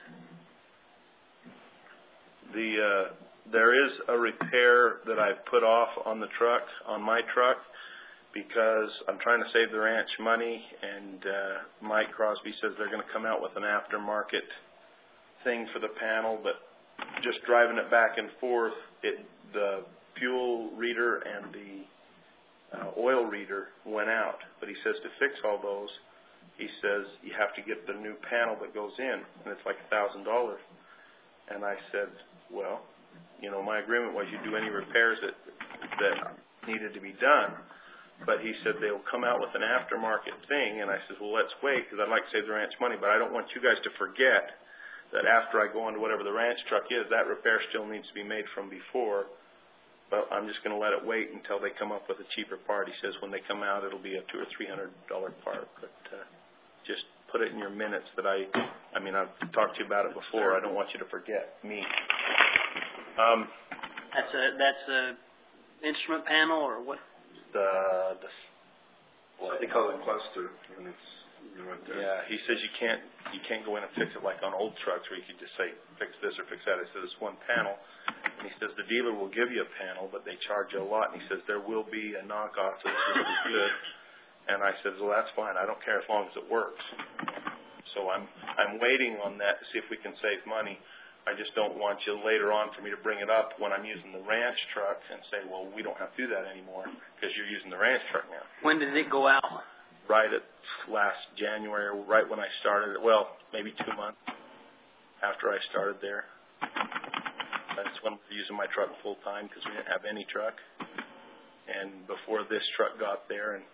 The uh, there is a repair that I've put off on the truck, on my truck, because I'm trying to save the ranch money, and uh, Mike Crosby says they're going to come out with an aftermarket thing for the panel, but just driving it back and forth, it the fuel reader and the uh, oil reader went out. But he says to fix all those, he says you have to get the new panel that goes in, and it's like a thousand dollars. And I said, well, you know, my agreement was you'd do any repairs that that needed to be done. But he said they'll come out with an aftermarket thing, and I said, well, let's wait because I'd like to save the ranch money, but I don't want you guys to forget that after I go on to whatever the ranch truck is, that repair still needs to be made from before. But I'm just going to let it wait until they come up with a cheaper part. He says when they come out, it'll be a two or three hundred dollar part. But uh, just put it in your minutes that I, I mean, I've talked to you about it before. I don't want you to forget me. Um, That's a that's a instrument panel or what? the the What they call it cluster, and it's you know, yeah. He says you can't you can't go in and fix it like on old trucks where you could just say fix this or fix that. He says it's one panel. And he says the dealer will give you a panel, but they charge you a lot. And he says there will be a knockoff that's really good. And I said, well, that's fine. I don't care as long as it works. So I'm I'm waiting on that to see if we can save money. I just don't want you later on for me to bring it up when I'm using the ranch truck and say, well, we don't have to do that anymore because you're using the ranch truck now. When did it go out? Right at last January, right when I started it. Well, maybe two months after I started there. That's when we were using my truck full time because we didn't have any truck. And before this truck got there, and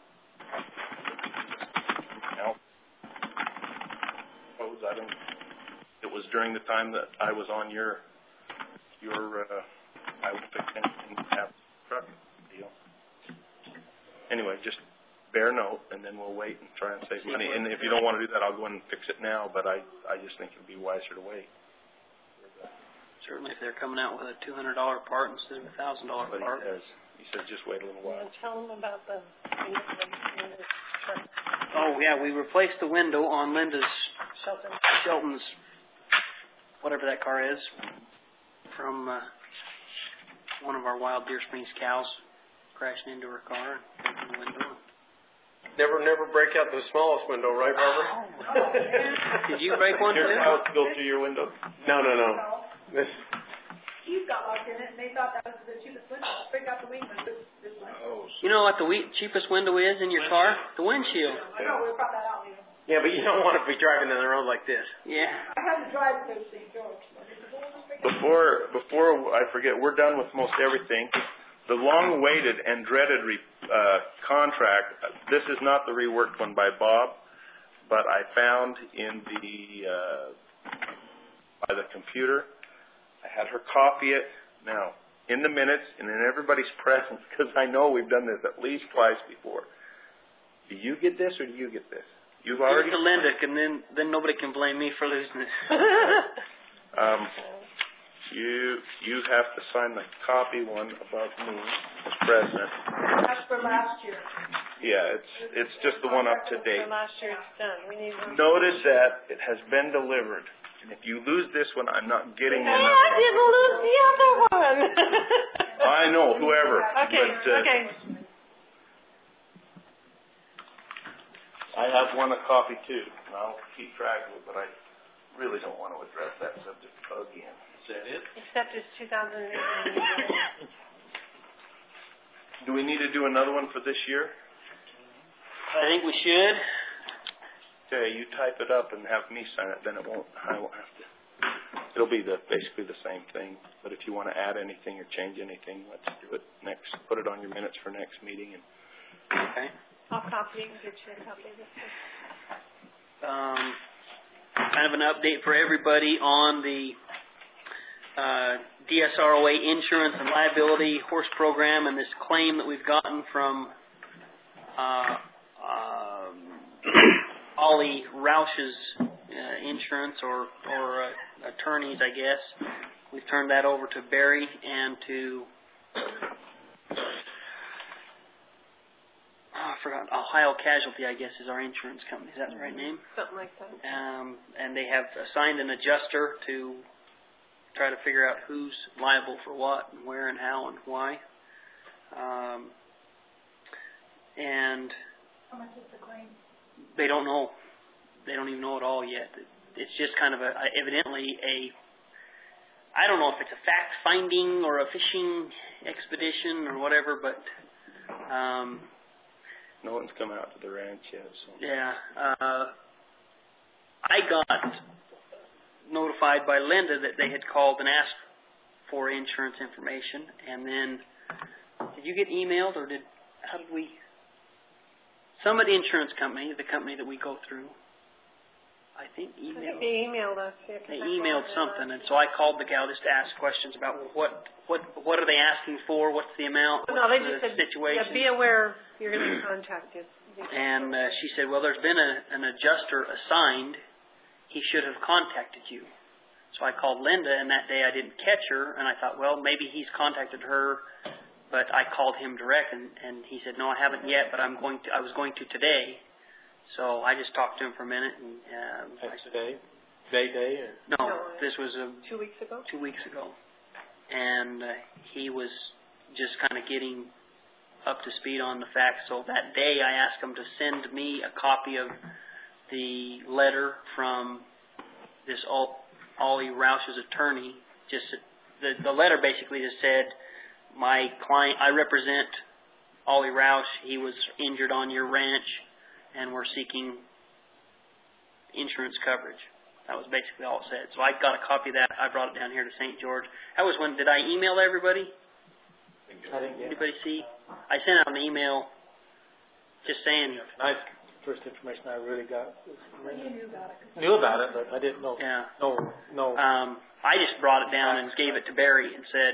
you know, I don't. It was during the time that I was on your your uh, I would fix anything have truck deal. Anyway, just bear note, and then we'll wait and try and save money. And if you don't want to do that, I'll go in and fix it now. But I I just think it'd be wiser to wait. Certainly, if they're coming out with a two hundred dollar part instead of a thousand dollar But he part. says he says just wait a little while. Yeah, tell them about the. Oh yeah, we replaced the window on Linda's Shelton. Shelton's whatever that car is from uh, one of our Wild Deer Springs cows crashing into her car and breaking the window. Never, never break out the smallest window, right, Barbara? Did you break one Your too? house go through your window? No, no, no. This. He's got locked in it, and they thought that was the cheapest window. Break out the wing window. This one. oh, You know what the we- cheapest window is in your car? The windshield. I know, we brought that out, Leo. Yeah, but you don't want to be driving down the road like this. Yeah. I had to drive to Saint George. Before before I forget, we're done with most everything. The long-awaited and dreaded re, uh, contract. This is not the reworked one by Bob, but I found in the uh, by the computer. I had her copy it. Now, in the minutes and in everybody's presence, because I know we've done this at least twice before. Do you get this or do you get this? You've already. Give it to Linda, and then then nobody can blame me for losing it. um, you you have to sign the copy one above me as president. That's for last year. Yeah, it's it's just the one up to date. For last year it's done. We need one. Notice that it has been delivered. And if you lose this one, I'm not getting Hey, another I one. didn't lose the other one. I know, whoever. Okay, But, uh, okay. I have one a copy too, and I'll keep track of it, but I really don't want to address that subject again. Is that it? Except it's two thousand eighteen. Do we need to do another one for this year? I think we should. Okay, you type it up and have me sign it, then it won't, I won't have to. It'll be the, basically the same thing, but if you want to add anything or change anything, let's do it next, put it on your minutes for next meeting. And Okay. I'll copy it and get you a copy of this. Um, kind of an update for everybody on the uh, D S R O A insurance and liability horse program and this claim that we've gotten from uh, um, Ollie Roush's uh, insurance or or uh, attorneys, I guess. We've turned that over to Barry and to oh, I forgot Ohio Casualty, I guess, is our insurance company. Is that the right name? Something like that. Um, and they have assigned an adjuster to try to figure out who's liable for what and where and how and why. Um, and How much is the claim? they don't know. They don't even know it all yet. It's just kind of a, evidently a, I don't know if it's a fact-finding or a fishing expedition or whatever, but um, no one's come out to the ranch yet, so. yeah. Uh, I got notified by Linda that they had called and asked for insurance information, and then did you get emailed or did, how did we? Some of the insurance company, the company that we go through, I think I emailed. think they emailed us. Yeah, 'cause They I emailed called them something, last and so I called the gal just to ask questions about well, what what what what are they asking for? What's the amount? year. No, What's they the just said, situation? yeah, be aware you're going to be contacted. And uh, she said, well, there's been a, an adjuster assigned. He should have contacted you. So I called Linda, and that day I didn't catch her, and I thought, well, maybe he's contacted her, but I called him direct, and, and he said, no, I haven't yet, but I'm going to. I was going to today. So I just talked to him for a minute, and um, That's today? Day, day, or? no, No, this was a, Two weeks ago? two weeks ago, and uh, he was just kind of getting up to speed on the facts. So that day I asked him to send me a copy of the letter from this Ollie Roush's attorney. Just the the letter basically just said, my client, I represent Ollie Roush. He was injured on your ranch, and we're seeking insurance coverage. That was basically all it said. So I got a copy of that. I brought it down here to Saint George. That was when, did I email everybody? I didn't get it. Anybody see? I sent out an email just saying, Tonight's first information I really got. Well, you knew about it. 'cause- Knew about it, but I didn't know. yeah. No, no. Um, I just brought it down and gave it to Barry and said,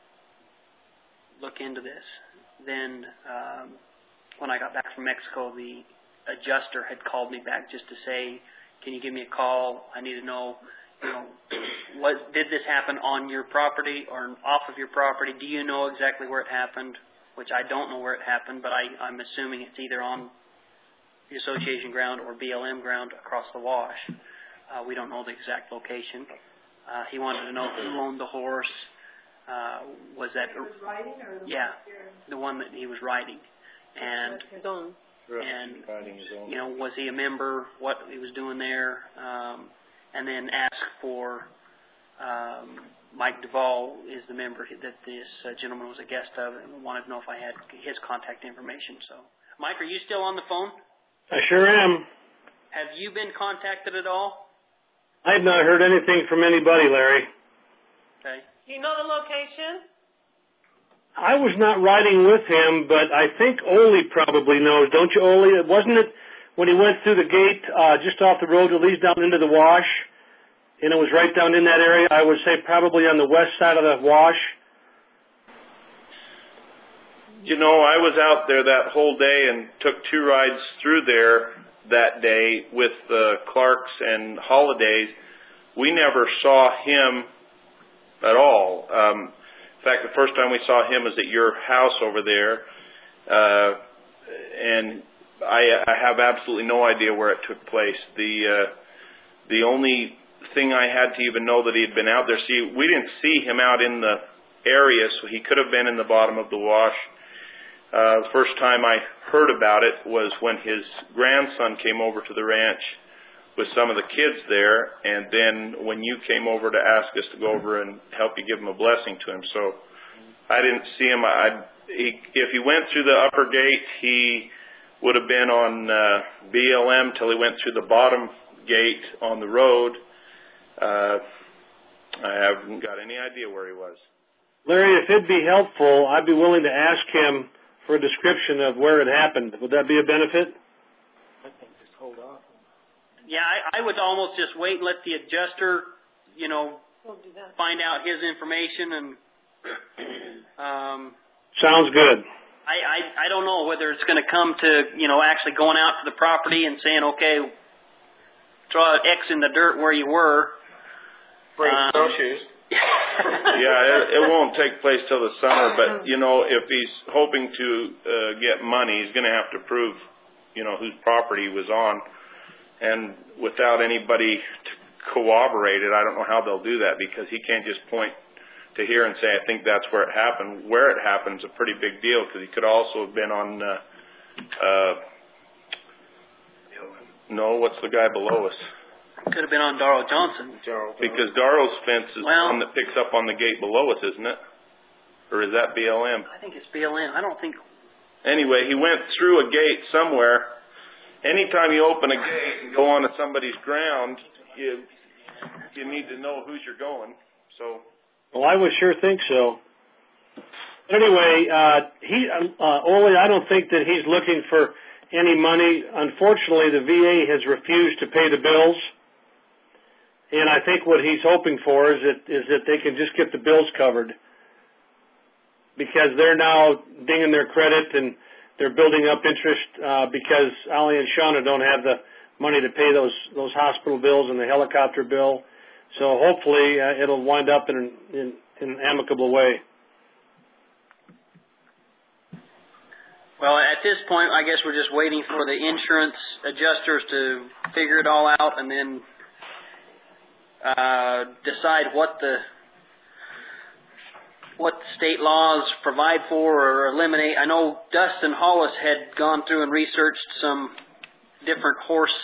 look into this. Then um, when I got back from Mexico, the adjuster had called me back just to say, can you give me a call? I need to know, you know, what did this happen on your property or off of your property? Do you know exactly where it happened? Which I don't know where it happened, but I, I'm assuming it's either on the association ground or B L M ground across the wash. Uh, we don't know the exact location. Uh, he wanted to know who owned the horse. Uh, was that He was riding or the yeah, one here? the one that he was riding, and His own. and Riding his own. you know, was he a member? What he was doing there? Um, and then asked for um, Mike Duvall is the member that this uh, gentleman was a guest of, and wanted to know if I had his contact information. So, Mike, are you still on the phone? I sure am. have you been contacted at all? I have not heard anything from anybody, Larry. Okay. Do you know the location? I was not riding with him, but I think Ole probably knows. Don't you, Ole? Wasn't it when he went through the gate uh, just off the road that leads down into the wash? And it was right down in that area. I would say probably on the west side of the wash. You know, I was out there that whole day and took two rides through there that day with uh, Clarks and Holidays. We never saw him at all. Um, in fact, the first time we saw him was at your house over there, uh, and I, I have absolutely no idea where it took place. The uh, the only thing I had to even know that he had been out there. See, we didn't see him out in the area, so he could have been in the bottom of the wash. Uh, the first time I heard about it was when his grandson came over to the ranch with some of the kids there, and then when you came over to ask us to go over and help you give him a blessing to him. So I didn't see him. I, he, if he went through the upper gate, he would have been on uh, B L M till he went through the bottom gate on the road. Uh, I haven't got any idea where he was. Larry, if it'd be helpful, I'd be willing to ask him for a description of where it happened. Would that be a benefit? I think just hold off. Yeah, I, I would almost just wait and let the adjuster, you know, We'll do that. find out his information and. Um, Sounds good. I, I I don't know whether it's going to come to, you know, actually going out to the property and saying, okay, draw an X in the dirt where you were. Bring Um, snowshoes. Yeah, it, it won't take place till the summer, but, you know, if he's hoping to uh, get money, he's going to have to prove, you know, whose property he was on. And without anybody to corroborate it, I don't know how they'll do that, because he can't just point to here and say, I think that's where it happened. Where it happened is a pretty big deal, because he could also have been on, uh, uh, no, what's the guy below us? Could have been on Darrell Johnson. Because Darrell's fence is Well- the one that picks up on the gate below us, isn't it? Or is that B L M? I think it's B L M. I don't think. Anyway, he went through a gate somewhere. Anytime you open a gate and go onto somebody's ground, you you need to know who's you're going. So. Well, I would sure think so. Anyway, uh, he, uh, Ole, I don't think that he's looking for any money. Unfortunately, the V A has refused to pay the bills. And I think what he's hoping for is that, is that they can just get the bills covered. Because they're now dinging their credit and they're building up interest, uh, because Ali and Shauna don't have the money to pay those, those hospital bills and the helicopter bill. So hopefully, uh, it'll wind up in, an- in, in an amicable way. Well, at this point, I guess we're just waiting for the insurance adjusters to figure it all out and then uh, decide what the what state laws provide for or eliminate. I know Dustin Hollis had gone through and researched some different horse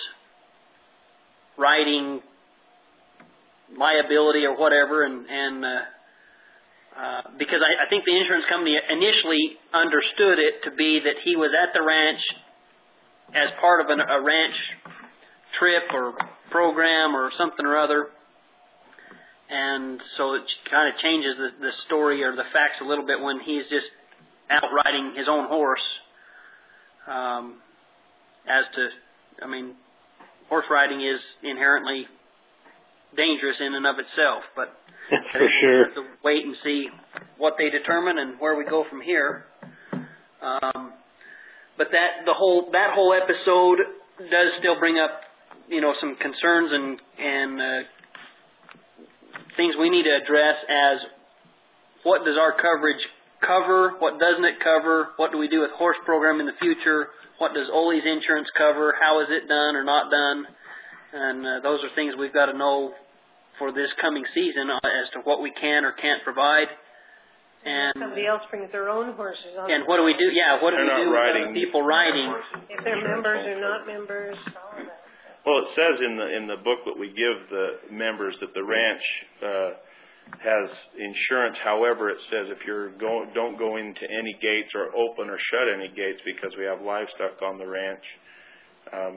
riding liability or whatever, and, and uh, uh, because I, I think the insurance company initially understood it to be that he was at the ranch as part of an, a ranch trip or program or something or other. And so it kind of changes the, the story or the facts a little bit when he's just out riding his own horse. Um, as to, I mean, horse riding is inherently dangerous in and of itself, but for sure, we have to wait and see what they determine and where we go from here. Um, but that the whole that whole episode does still bring up, you know, some concerns and and uh, things we need to address as what does our coverage cover, what doesn't it cover, what do we do with horse program in the future, what does Ole's insurance cover, how is it done or not done, and uh, those are things we've got to know for this coming season as to what we can or can't provide. And somebody else brings their own horses on. And what do we do? Yeah, what do They're we not do with riding other people riding? If they're members or not members, all of that. Well, it says in the in the booklet we give the members that the ranch uh, has insurance. However, it says if you're go, don't go into any gates or open or shut any gates because we have livestock on the ranch. Um,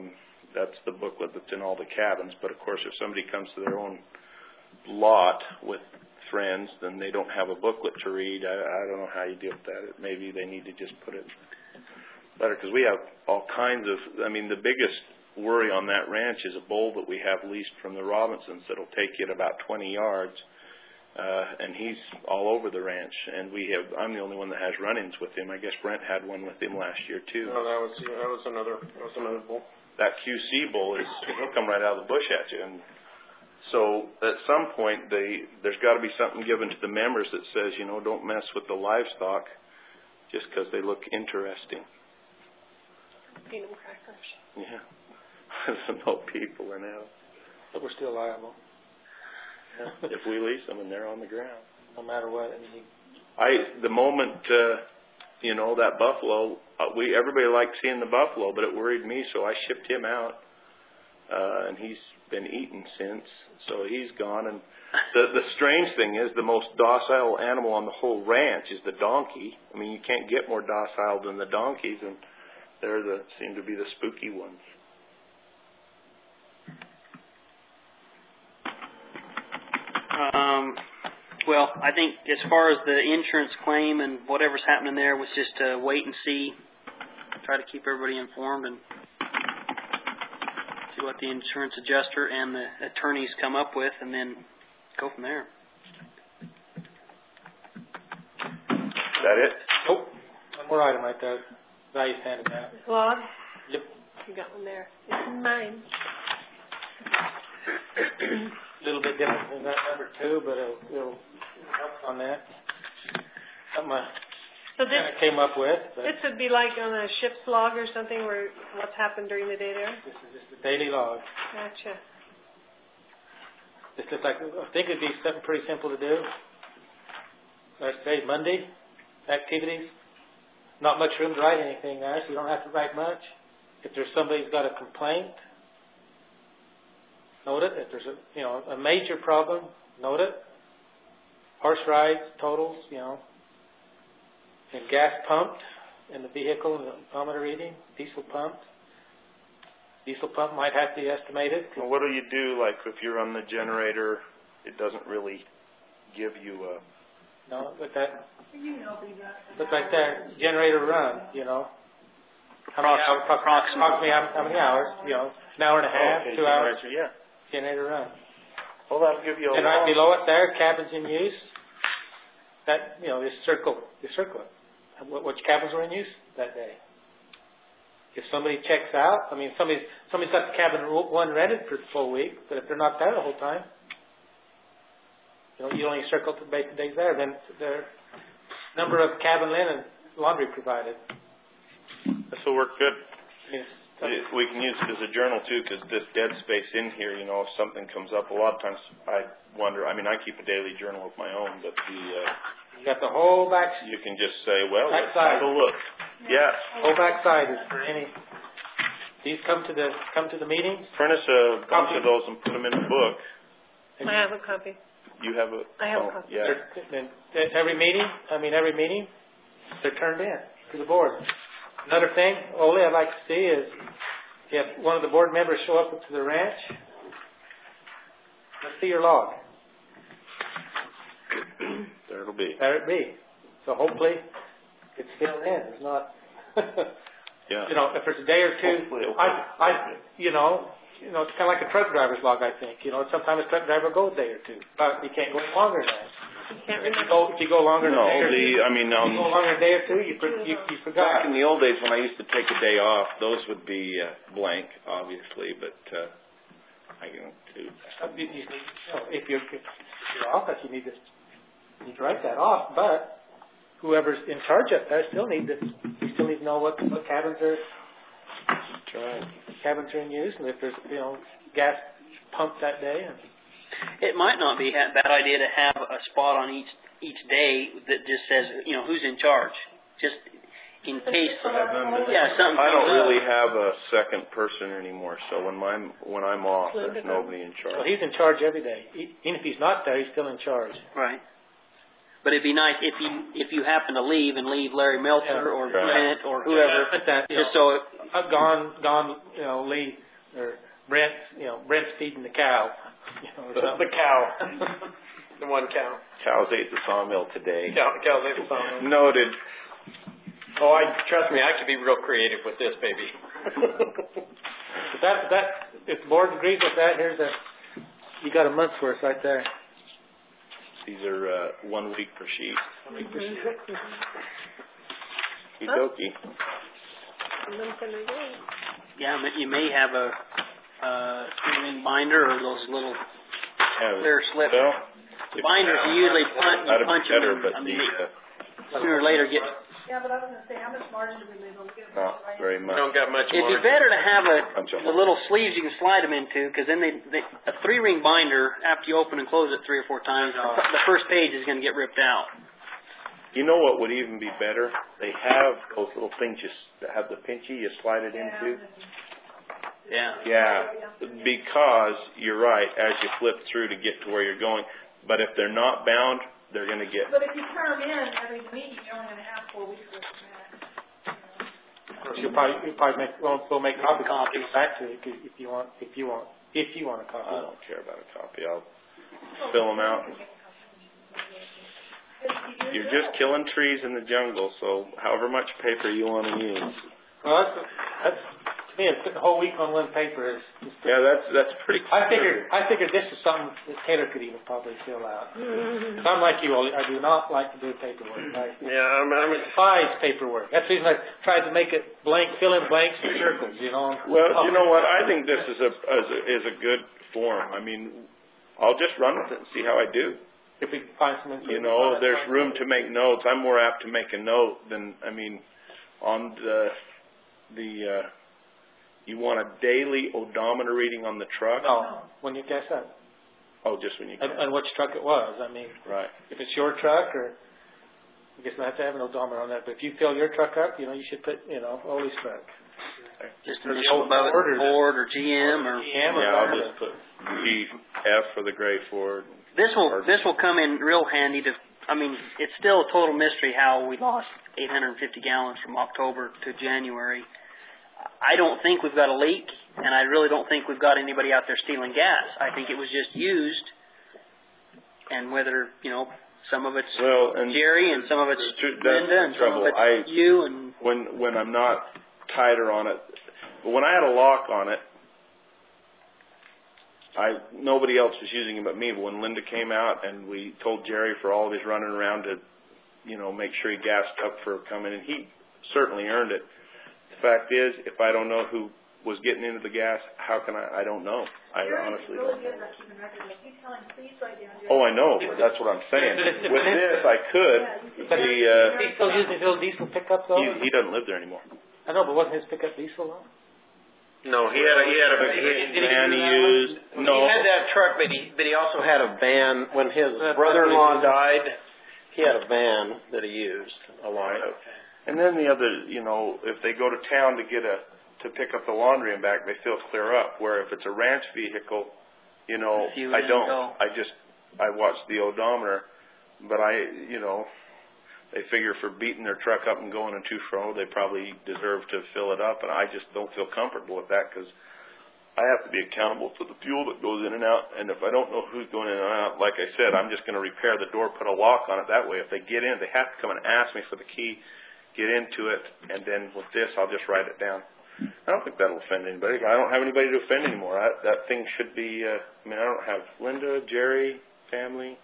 that's the booklet that's in all the cabins. But of course, if somebody comes to their own lot with friends, then they don't have a booklet to read. I, I don't know how you deal with that. Maybe they need to just put it better, because we have all kinds of, I mean, the biggest worry on that ranch is a bull that we have leased from the Robinsons that'll take you at about twenty yards. Uh, and he's all over the ranch, and we have, I'm the only one that has run-ins with him. I guess Brent had one with him last year too. No, that was, that was another, that was another bull. That Q C bull is, he'll come right out of the bush at you. And so at some point, they, there's got to be something given to the members that says, you know, don't mess with the livestock just because they look interesting. Feed them crackers. Yeah. No people are now. But we're still liable. Yeah. If we lease them and they're on the ground. No matter what. I mean, I, the moment, uh, you know, that buffalo, uh, we, everybody liked seeing the buffalo, but it worried me, so I shipped him out. Uh, and he's been eaten since, so he's gone. And the, the strange thing is, the most docile animal on the whole ranch is the donkey. I mean, you can't get more docile than the donkeys, and they're the, seem to be the spooky ones. Um, well, I think as far as the insurance claim and whatever's happening there was just to wait and see, try to keep everybody informed and see what the insurance adjuster and the attorneys come up with, and then go from there. Is that it? Nope. One more item right there. Value's handed out. Log? Yep. You got one there. It's mine. A little bit different than that number two, but it'll, it'll help on that. Something I So this, kind of came up with. But this would be like on a ship's log or something, where what's happened during the day there? this is just a daily log. Gotcha. This looks like, I think it'd be something pretty simple to do. Let's say Monday, activities. Not much room to write anything there, so you don't have to write much. If there's somebody who's got a complaint, note it. If there's a, you know, a major problem, note it. Horse rides, totals, you know. And gas pumped in the vehicle, and the odometer reading, diesel pumped. Diesel pump might have to be estimated. Well, what do you do, like, if you're on the generator, it doesn't really give you a... No, but that, You know, be that. look right there, generator run, you know. How many hours, Approximately. approximately how, how many hours, you know, an hour and a half, Okay, two hours, generator, yeah. generator run. Well, that'll give you a And right long... below it there, cabins in use. That, you know, this circle, this circle. What, which cabins were in use that day? If somebody checks out, I mean, somebody's, somebody's got the cabin one rented for the full week, but if they're not there the whole time, you know, you only circle the days there, then the number of cabin linen, laundry provided. This will work good. I mean, it's- We can use it as a journal, too, because this dead space in here, you know, if something comes up, a lot of times I wonder, I mean, I keep a daily journal of my own, but the, uh, you got the whole back, you can just say, well, let's Backside. have a look. Yeah. whole back side is for any, these come to the, come to the meetings. Print us a bunch Copy. of those and put them in the book. And I have a copy. You have a... I have a oh, copy. Yeah. They're- and every meeting, I mean, every meeting, they're turned in to the board. Another thing, Ole, I'd like to see is if one of the board members show up to the ranch, let's see your log. There it'll be. There it be. So hopefully it's filled in. It's not, Yeah. you know, if there's a day or two, Hopefully it'll I, be. I, you know, you know, it's kind of like a truck driver's log, I think. You know, sometimes a truck driver will go a day or two, but you can't go longer than that. You can't If you remember. go, if you go longer than No, a day or the, two, I mean, if you go um, longer than a day or two, you, for- you, you forgot. back in the old days when I used to take a day off, those would be uh, blank, obviously, but uh, I can do Uh, You, you, you know, if you're, if you're off, if you need to, you need to write that off, but whoever's in charge up there still need to, you still need to know what, what cabins are, Right. cabins are in use, and if there's, you know, gas pumped that day. And It might not be a bad idea to have a spot on each each day that just says, you know, who's in charge, just in case. Yeah, something. I don't comes up. really have a second person anymore, so when I'm when I'm off, there's nobody in so charge. he's in charge every day. He, even if he's not there, he's still in charge. Right. But it'd be nice if you if you happen to leave and leave Larry Meltzer Yeah. or Right. Brent or whoever, But that, you just know, so it, I've gone, gone, you know, Lee, or Brent, you know, Brent's feeding the cow. You know, or The, something. the cow. The one cow. Cows ate the sawmill today. Cow, cows ate the sawmill. Noted. Oh, I trust me, I could be real creative with this, baby. But that that if the board agrees with that, here's a you got a month's worth right there. These are uh, one week per sheet. Mm-hmm. Okie Yeah, but you may have a uh, three-ring binder or those little clear slip well, binders. You usually punch, you that'd be punch better, them. but I mean, the, they, uh, sooner or later get. Yeah, but I was gonna say, how much margin do we leave on? not very We much. don't got much It'd more. be better to have a Punch 'em. the little sleeves you can slide them into, because then they, they a three-ring binder. After you open and close it three or four times, the first page is going to get ripped out. You know what would even be better? They have those little things you s- that have the pinchy you slide it into. Yeah. Yeah, because you're right. As you flip through to get to where you're going, but if they're not bound, they're going to get. But if you turn them in every meeting, you're only gonna have four weeks worth of max. You'll probably you'll probably make well we'll make copy copies back to you if you want if you want if you want a copy. I don't care about a copy. I'll fill them out. You're just killing trees in the jungle, so however much paper you want to use. Well, that's that's to me a whole week on one paper is. is Yeah, that's that's pretty. I figured I figured this is something that Taylor could even probably fill out. Because I'm like you, I do not like to do paperwork. I Yeah, I'm, I'm despise paperwork. That's the reason I tried to make it blank, fill in blanks and circles. You know. Well, you know what? I think this is a is a, is a good form. I mean, I'll just run with it and see how I do. If we can find some You know, there's room to make notes. I'm more apt to make a note than I mean, on the the. Uh, You want a daily odometer reading on the truck? No, when you guess up. Oh, just when you And, and which truck it was. I mean, right. If it's your truck, or I guess I have to have an odometer on that. But if you fill your truck up, you know, you should put, you know, Ollie's truck. Just initial above it, Ford or G M or. G M or yeah, I'll just put G F for the gray Ford. This will this will come in real handy to. I mean, it's still a total mystery how we lost eight hundred fifty gallons from October to January. I don't think we've got a leak, and I really don't think we've got anybody out there stealing gas. I think it was just used, and whether, you know, some of it's well, and Jerry and some of it's tr- Linda and some trouble. of it's I, you. And when when I'm not tighter on it, but when I had a lock on it, I nobody else was using it but me. But when Linda came out and we told Jerry for all of his running around to, you know, make sure he gassed up for coming, and he certainly earned it. Fact is, if I don't know who was getting into the gas, how can I? I don't know. I honestly don't know. Oh, I know, but that's what I'm saying. With this, I could. The uh, he still using his little diesel pickup though. he, he doesn't live there anymore. I know, but wasn't his pickup diesel though? No, he had a he had a he, Did he van he used. No, He had that truck, but he but he also had a van when his brother-in-law died. He had a van that he used a lot of. and then the other, you know, if they go to town to get a to pick up the laundry and back, they still clear up. Where if it's a ranch vehicle, you know, If you I don't. go. I just I watch the odometer, but I, you know, they figure for beating their truck up and going in two fro, they probably deserve to fill it up, and I just don't feel comfortable with that because I have to be accountable for the fuel that goes in and out. And if I don't know who's going in and out, like I said, I'm just going to repair the door, put a lock on it. That way, if they get in, they have to come and ask me for the key, get into it, and then with this, I'll just write it down. I don't think that'll offend anybody. I don't have anybody to offend anymore. I, that thing should be, uh, I mean, I don't have Linda, Jerry, family.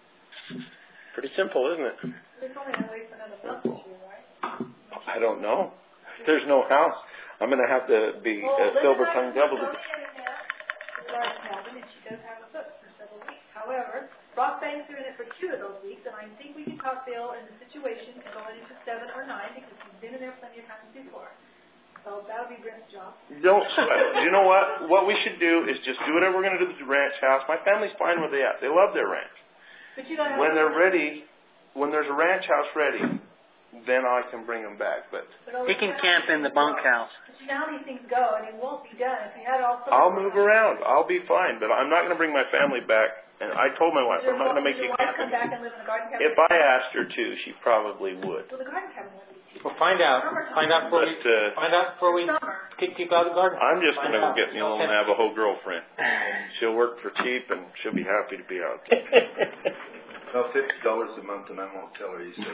Pretty simple, isn't it? It's only gonna wait for another month or two, right? I don't know. There's no house. I'm going to have to be Well, uh, Linda silver has tongue a double. book on the internet, the garden cabin, and she does have a book for several weeks. However, Rock Bank's doing it for two of those weeks, and I think we can talk Bill in the situation and go into seven or nine because he's been in there plenty of times before. So that'll be Brent's job. Don't sweat it. You know what? What we should do is just do whatever we're going to do with the ranch house. My family's fine where they at. They love their ranch. But you don't have When to- they're ready, when there's a ranch house ready, then I can bring them back. But but over he can time- camp in the bunkhouse. But you know how these things go, and it won't be done if you had all. I'll move around. I'll be fine. But I'm not going to bring my family back. And I told my wife, I'm not going to make you Your wife camp. come back and live in the garden cabin? If I asked her to, she probably would. Well, the garden cabin wouldn't be too Well, find out. Find out before we, But, uh, find out before we kick people out of the garden. I'm just Find gonna out. go get me a little Navajo girlfriend. She'll work for cheap and she'll be happy to be out. No, fifty dollars a month, and I won't tell her you said.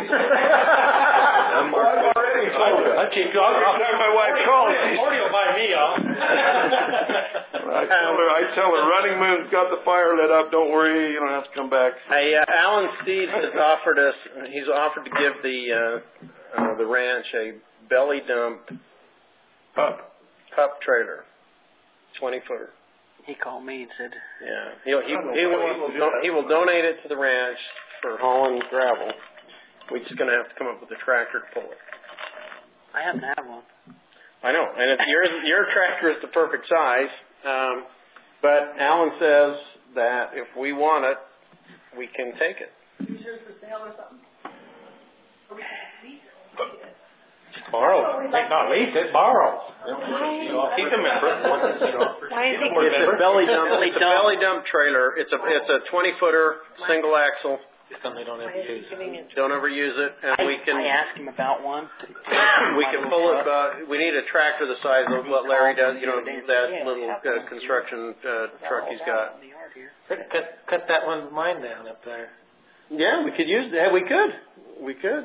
I'm already told her. That's cheap. I'll, I'll, Every time my wife calls, she's- Morty will buy me, y'all. I tell her, I tell her, Running Moon's got the fire lit up. Don't worry, you don't have to come back. Hey, uh, Alan Steed has offered us, he's offered to give the, uh, uh, the ranch a belly dump Pup. pup trailer, twenty footer. He called me and said, Yeah, he'll, he, he will, he will, don- he will donate it to the ranch for hauling gravel. We're just gonna have to come up with a tractor to pull it. I happen to have one. I know, and if your, your tractor is the perfect size, um, but Alan says that if we want it, we can take it. Is yours for sale or something? Or we can lease it or lease it. Borrow. Take not lease it, borrow. He's a member. Why is he? It's a belly dump, Belly it's a dump. belly dump trailer. It's a, it's a twenty footer, single axle. Something they don't ever use. Don't ever use it, and I, we can, I asked him about one. we can pull it, uh, we need a tractor the size of what Larry does, you know, that little, uh, construction, uh, truck he's got. Cut, cut, cut that one of mine down up there. Yeah, we could use that. We could. We could.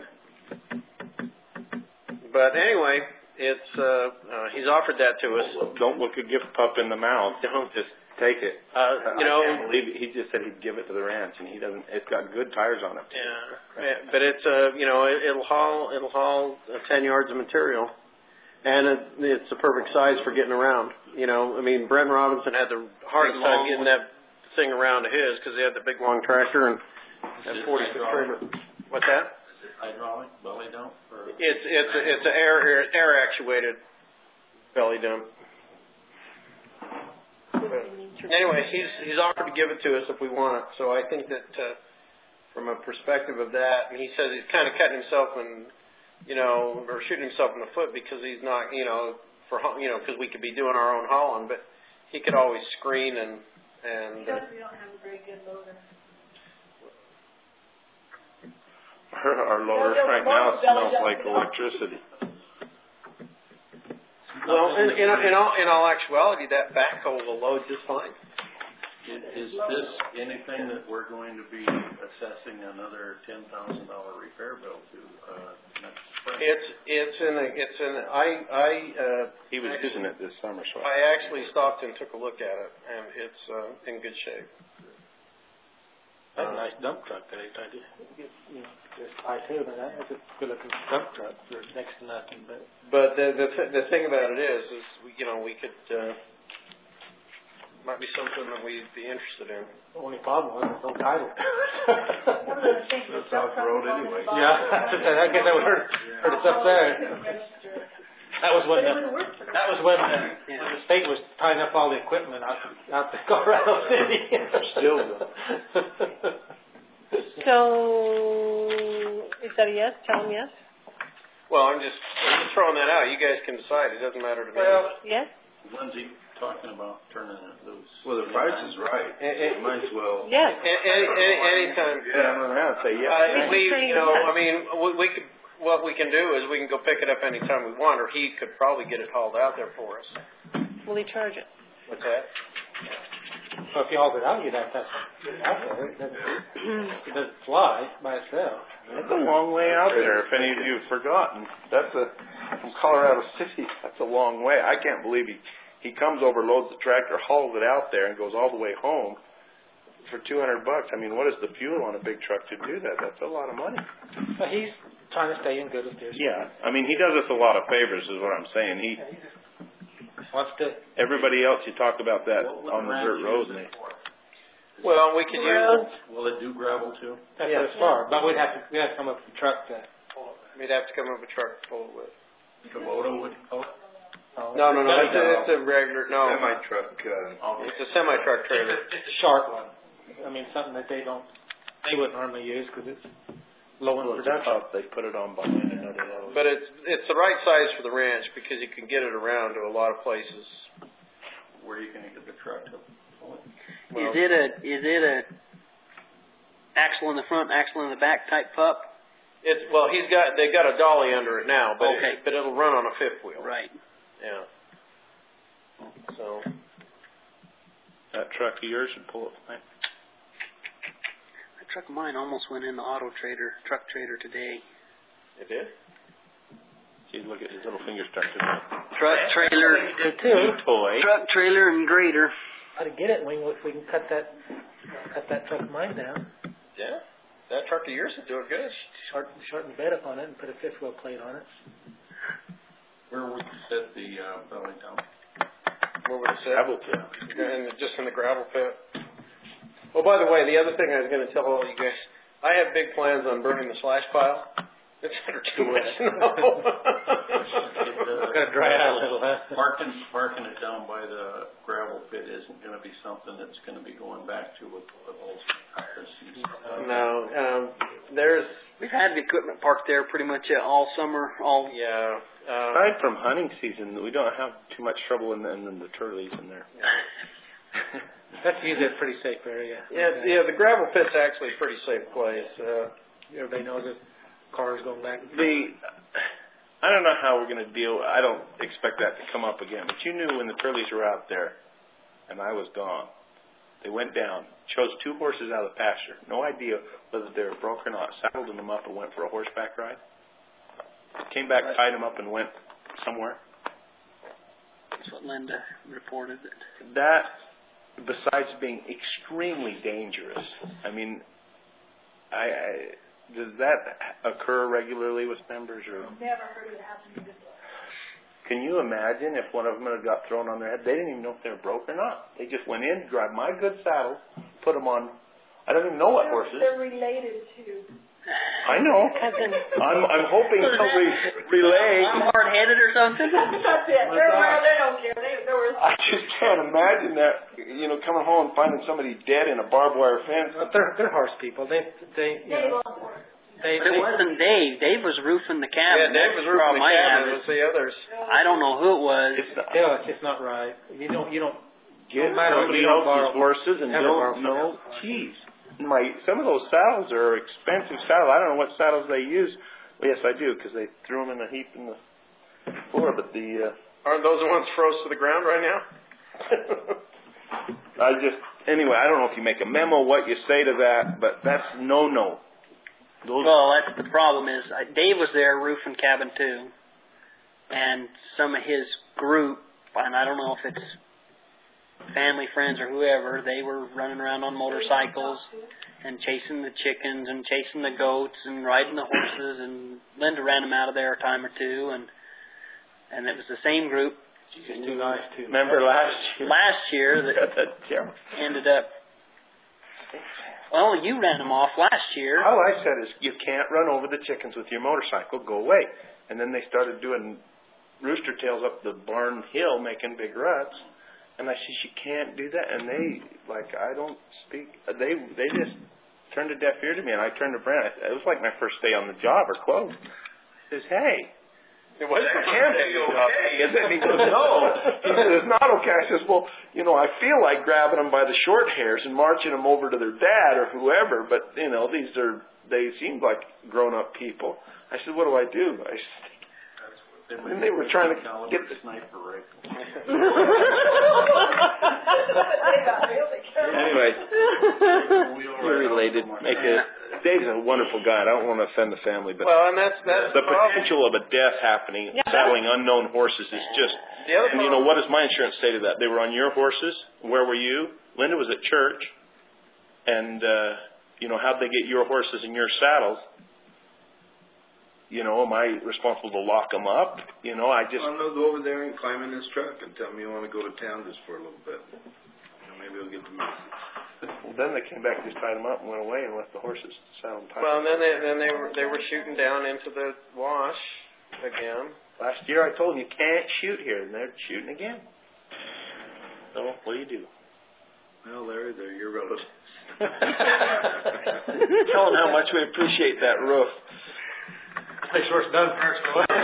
But anyway, it's uh, uh he's offered that to us. Don't look a gift pup in the mouth. Don't just take it. Uh, you know, I can't believe it. He just said he'd give it to the ranch, and he doesn't. It's got good tires on it. yeah, yeah, but it's uh, you know, it, it'll haul it'll haul uh, ten yards of material, and it, it's the perfect size for getting around. You know, I mean, Brent Robinson had the hardest Big, time long getting that thing around to his because he had the big long tractor and that forty foot trailer. What's that? Hydraulic, belly dump, or? It's it's a, it's an air air, air actuated belly dump. But anyway, he's he's offered to give it to us if we want it. So I think that uh, from a perspective of that, and he says he's kind of cutting himself and you know or shooting himself in the foot because he's not you know for haul- you know because we could be doing our own hauling, but he could always screen and and. Uh, Because we don't have a very good loader. Our loader right now smells like electricity. well, in, in in all in all actuality, that backhoe will load just fine. Is, is this anything that we're going to be assessing another ten thousand dollar repair bill to, uh, next spring? It's it's in a, it's in a, I I uh He was using it this summer, so. I actually stopped and took a look at it, and it's uh, in good shape. That's a nice dump truck that I tried to get, you know, just I too, but that was a good looking dump truck for next to nothing, but. But the the th- the thing about it is, is we, you know we could uh, might be something that we'd be interested in. The only problem was it's no title. That's off the road anyway. Yeah, I guess that would hurt, hurt us up there. That was when the, that was when the, when the state was tying up all the equipment out out to Colorado City. Still do. So, is that a yes? Tell him yes? Well, I'm just I'm just throwing that out. You guys can decide. It doesn't matter to me. Well, yes? When's he talking about turning it loose? Well, the price is right. Eh, eh, Might as well. Yes. any, any, any anytime. Yeah, I'm gonna have to say yeah. Uh, we, you know, I mean, we, we could. What we can do is we can go pick it up anytime we want, or he could probably get it hauled out there for us. Will he charge it? What's that? So if you hauled it out, you'd have to have it out there. It doesn't, it doesn't fly by itself. It's a long way out there. If any of you have forgotten, that's a from Colorado City. That's a long way. I can't believe he he comes over, loads the tractor, hauls it out there, and goes all the way home for two hundred bucks. I mean, what is the fuel on a big truck to do that? That's a lot of money. But he's trying to stay in good with this. Yeah, I mean, he does us a lot of favors, is what I'm saying. He Wants to. everybody else, you talk about that on the dirt road, and they, Well, we could use. Will it do gravel too? That's what it's for. But we'd have to we'd have to come up with a truck to. We'd have to come up with a truck to pull it with. Kubota would, oh, No, no, no. It's a, it's a regular. No, Semi truck, uh, it's a semi truck trailer. Just a short one. I mean, something that they don't they wouldn't normally use because it's low in production. they put it on behind another load. But it's it's the right size for the ranch because you can get it around to a lot of places. where are you gonna get the truck to pull it? Well, is it a is it a axle in the front, axle in the back type pup? It's, well, he's got, they've got a dolly under it now, but Okay. it, but it'll run on a fifth wheel. Right. Yeah. So. That truck of yours would pull it fine. That truck of mine almost went in the Auto Trader, Truck Trader today. It did? See, look at his little fingers tucked in there. Truck, trailer, Toy. truck, trailer, and grader. How to get it, we, we can cut that, cut that truck of mine down, Yeah. That truck of yours would do it good. shorten, shorten the bed up on it and put a fifth wheel plate on it. Where would you set the, uh, belly down? Where would it sit? Gravel pit. And just in the gravel pit. Oh, by the way, the other thing I was going to tell all you guys, I have big plans on burning the slash pile. It's under too much snow. It's got to dry out a little, huh? Marking, marking it down by the gravel pit isn't gonna be something that's gonna be going back to with the whole tires and stuff. No, um, there's, We've had the equipment parked there pretty much uh, all summer, all yeah. Uh, Aside from hunting season, we don't have too much trouble in the, in the turleys in there. That's usually a pretty safe area. yeah, yeah, the gravel pit's actually a pretty safe place. Uh, Everybody knows that cars going back. The, I don't know how we're going to deal. I don't expect that to come up again. But you knew when the turleys were out there, and I was gone. They went down, chose two horses out of the pasture. No idea whether they were broke or not. Saddled them up and went for a horseback ride. Came back, tied them up, and went somewhere. That's what Linda reported. That, besides being extremely dangerous, I mean, I, I does that occur regularly with members, or? Never heard of it happening before. Can you imagine if one of them had got thrown on their head? They didn't even know if they were broke or not. They just went in, grabbed my good saddles, put them on. I don't even know what They're, horses. they're related to. I know. I'm I'm hoping they'll re- relay. I'm hard-headed or something? That's it. They're, well, they don't care. They, they were. I just can't imagine that. You know, coming home and finding somebody dead in a barbed wire fence. But they're, they're horse people. They, they, you Dave know, Osborne. they, But it they, wasn't Dave. Dave was roofing the yeah, cabin. Dave That's was the roofing problem the I cabin. have It is was the others. I don't know who it was. It's not, you know, it's just not right. You don't, you don't, get no matter what, somebody you don't else's borrow- horses and never borrow don't know. from- Geez, my some of those saddles are expensive saddles. I don't know what saddles they use. Well, yes, I do, because they threw them in a heap in the floor. But the uh, Aren't those the ones froze to the ground right now? I just anyway. I don't know if you make a memo what you say to that, but that's no no. Those Well, that's the problem is uh, Dave was there roofing cabin too, and some of his group, and I don't know if it's family, friends, or whoever, they were running around on motorcycles and chasing the chickens and chasing the goats and riding the horses, and Linda ran them out of there a time or two, and and it was the same group. She's too nice too. remember last year. Last year that That's terrible. ended up. Well, you ran them off last year. All I said is you can't run over the chickens with your motorcycle. Go away. And then they started doing rooster tails up the barn hill, making big ruts. And I said, you can't do that. And they, like, I don't speak. They they just turned a deaf ear to me. And I turned to Brent. It was like my first day on the job or close. I says, hey. It was That can't be okay, is it? And he goes, no. He says, it's not okay. I says, well, you know, I feel like grabbing them by the short hairs and marching them over to their dad or whoever, but, you know, these are, they seem like grown-up people. I said, what do I do? I said, and they were trying to get the sniper rifle. Anyway, we're related. Make a, Dave's a wonderful guy. I don't want to offend the family, but Well, and that's that's the the problem. potential of a death happening, saddling unknown horses is just. The other And you know, problem- what does my insurance say to that? They were on your horses. Where were you? Linda was at church. And, uh, you know, how'd they get your horses and your saddles? You know, am I responsible to lock them up? You know, I just. I'm gonna go over there and climb in this truck and tell me you want to go to town just for a little bit. And maybe I'll get the message. Well, then they came back, just tied them up and went away and left the horses saddled and tied. Well, and then they then they were they were shooting down into the wash again. Last year I told them you can't shoot here, and they're shooting again. So what do you do? Well, Larry, they're your relatives. Tell them how much we appreciate that roof. Make sure it's done first.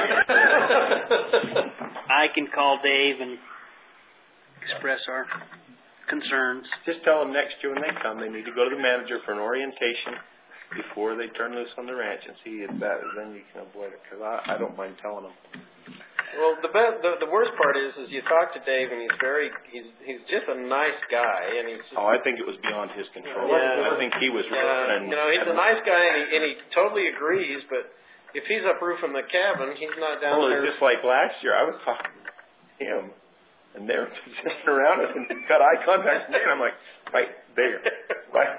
I can call Dave and express our concerns. Just tell them next year when they come, they need to go to the manager for an orientation before they turn loose on the ranch and see if that, then you can avoid it, because I, I don't mind telling them. Well, the, be- the the worst part is, is you talk to Dave, and he's very, he's he's just a nice guy, and he's. Oh, I think it was beyond his control. Yeah. I think he was. Yeah, and, you know, he's a nice guy, and he, and he totally agrees. But if he's up roofing the cabin, he's not down well, there. Well, just like last year, I was talking to him, and they were sitting around us and got eye contact, and I'm like, right there, right.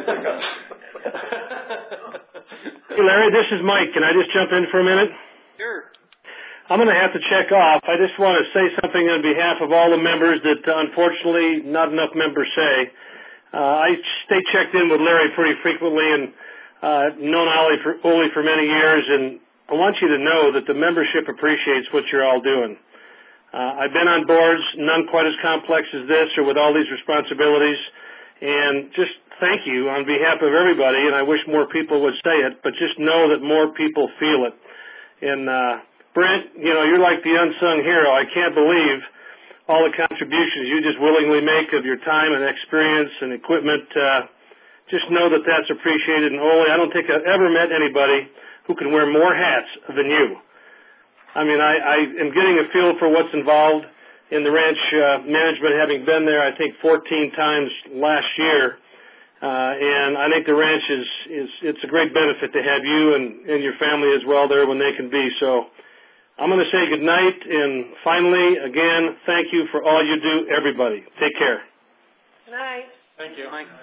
Hey, Larry, this is Mike. Can I just jump in for a minute? Sure. I'm going to have to check off. I just want to say something on behalf of all the members that, uh, unfortunately, not enough members say. Uh, I stay checked in with Larry pretty frequently and uh, known Ollie for, Ole for many years, and I want you to know that the membership appreciates what you're all doing. Uh, I've been on boards, none quite as complex as this or with all these responsibilities, and just thank you on behalf of everybody, and I wish more people would say it, but just know that more people feel it. And uh, Brent, you know, you're like the unsung hero. I can't believe all the contributions you just willingly make of your time and experience and equipment. Uh, just know that that's appreciated. And Ole, I don't think I've ever met anybody who can wear more hats than you. I mean, I, I am getting a feel for what's involved in the ranch uh, management, having been there, I think, fourteen times last year. Uh, and I think the ranch is, is, it's a great benefit to have you and, and your family as well there when they can be. So I'm going to say good night, and finally, again, thank you for all you do, everybody. Take care. Good night. Thank you. Mike.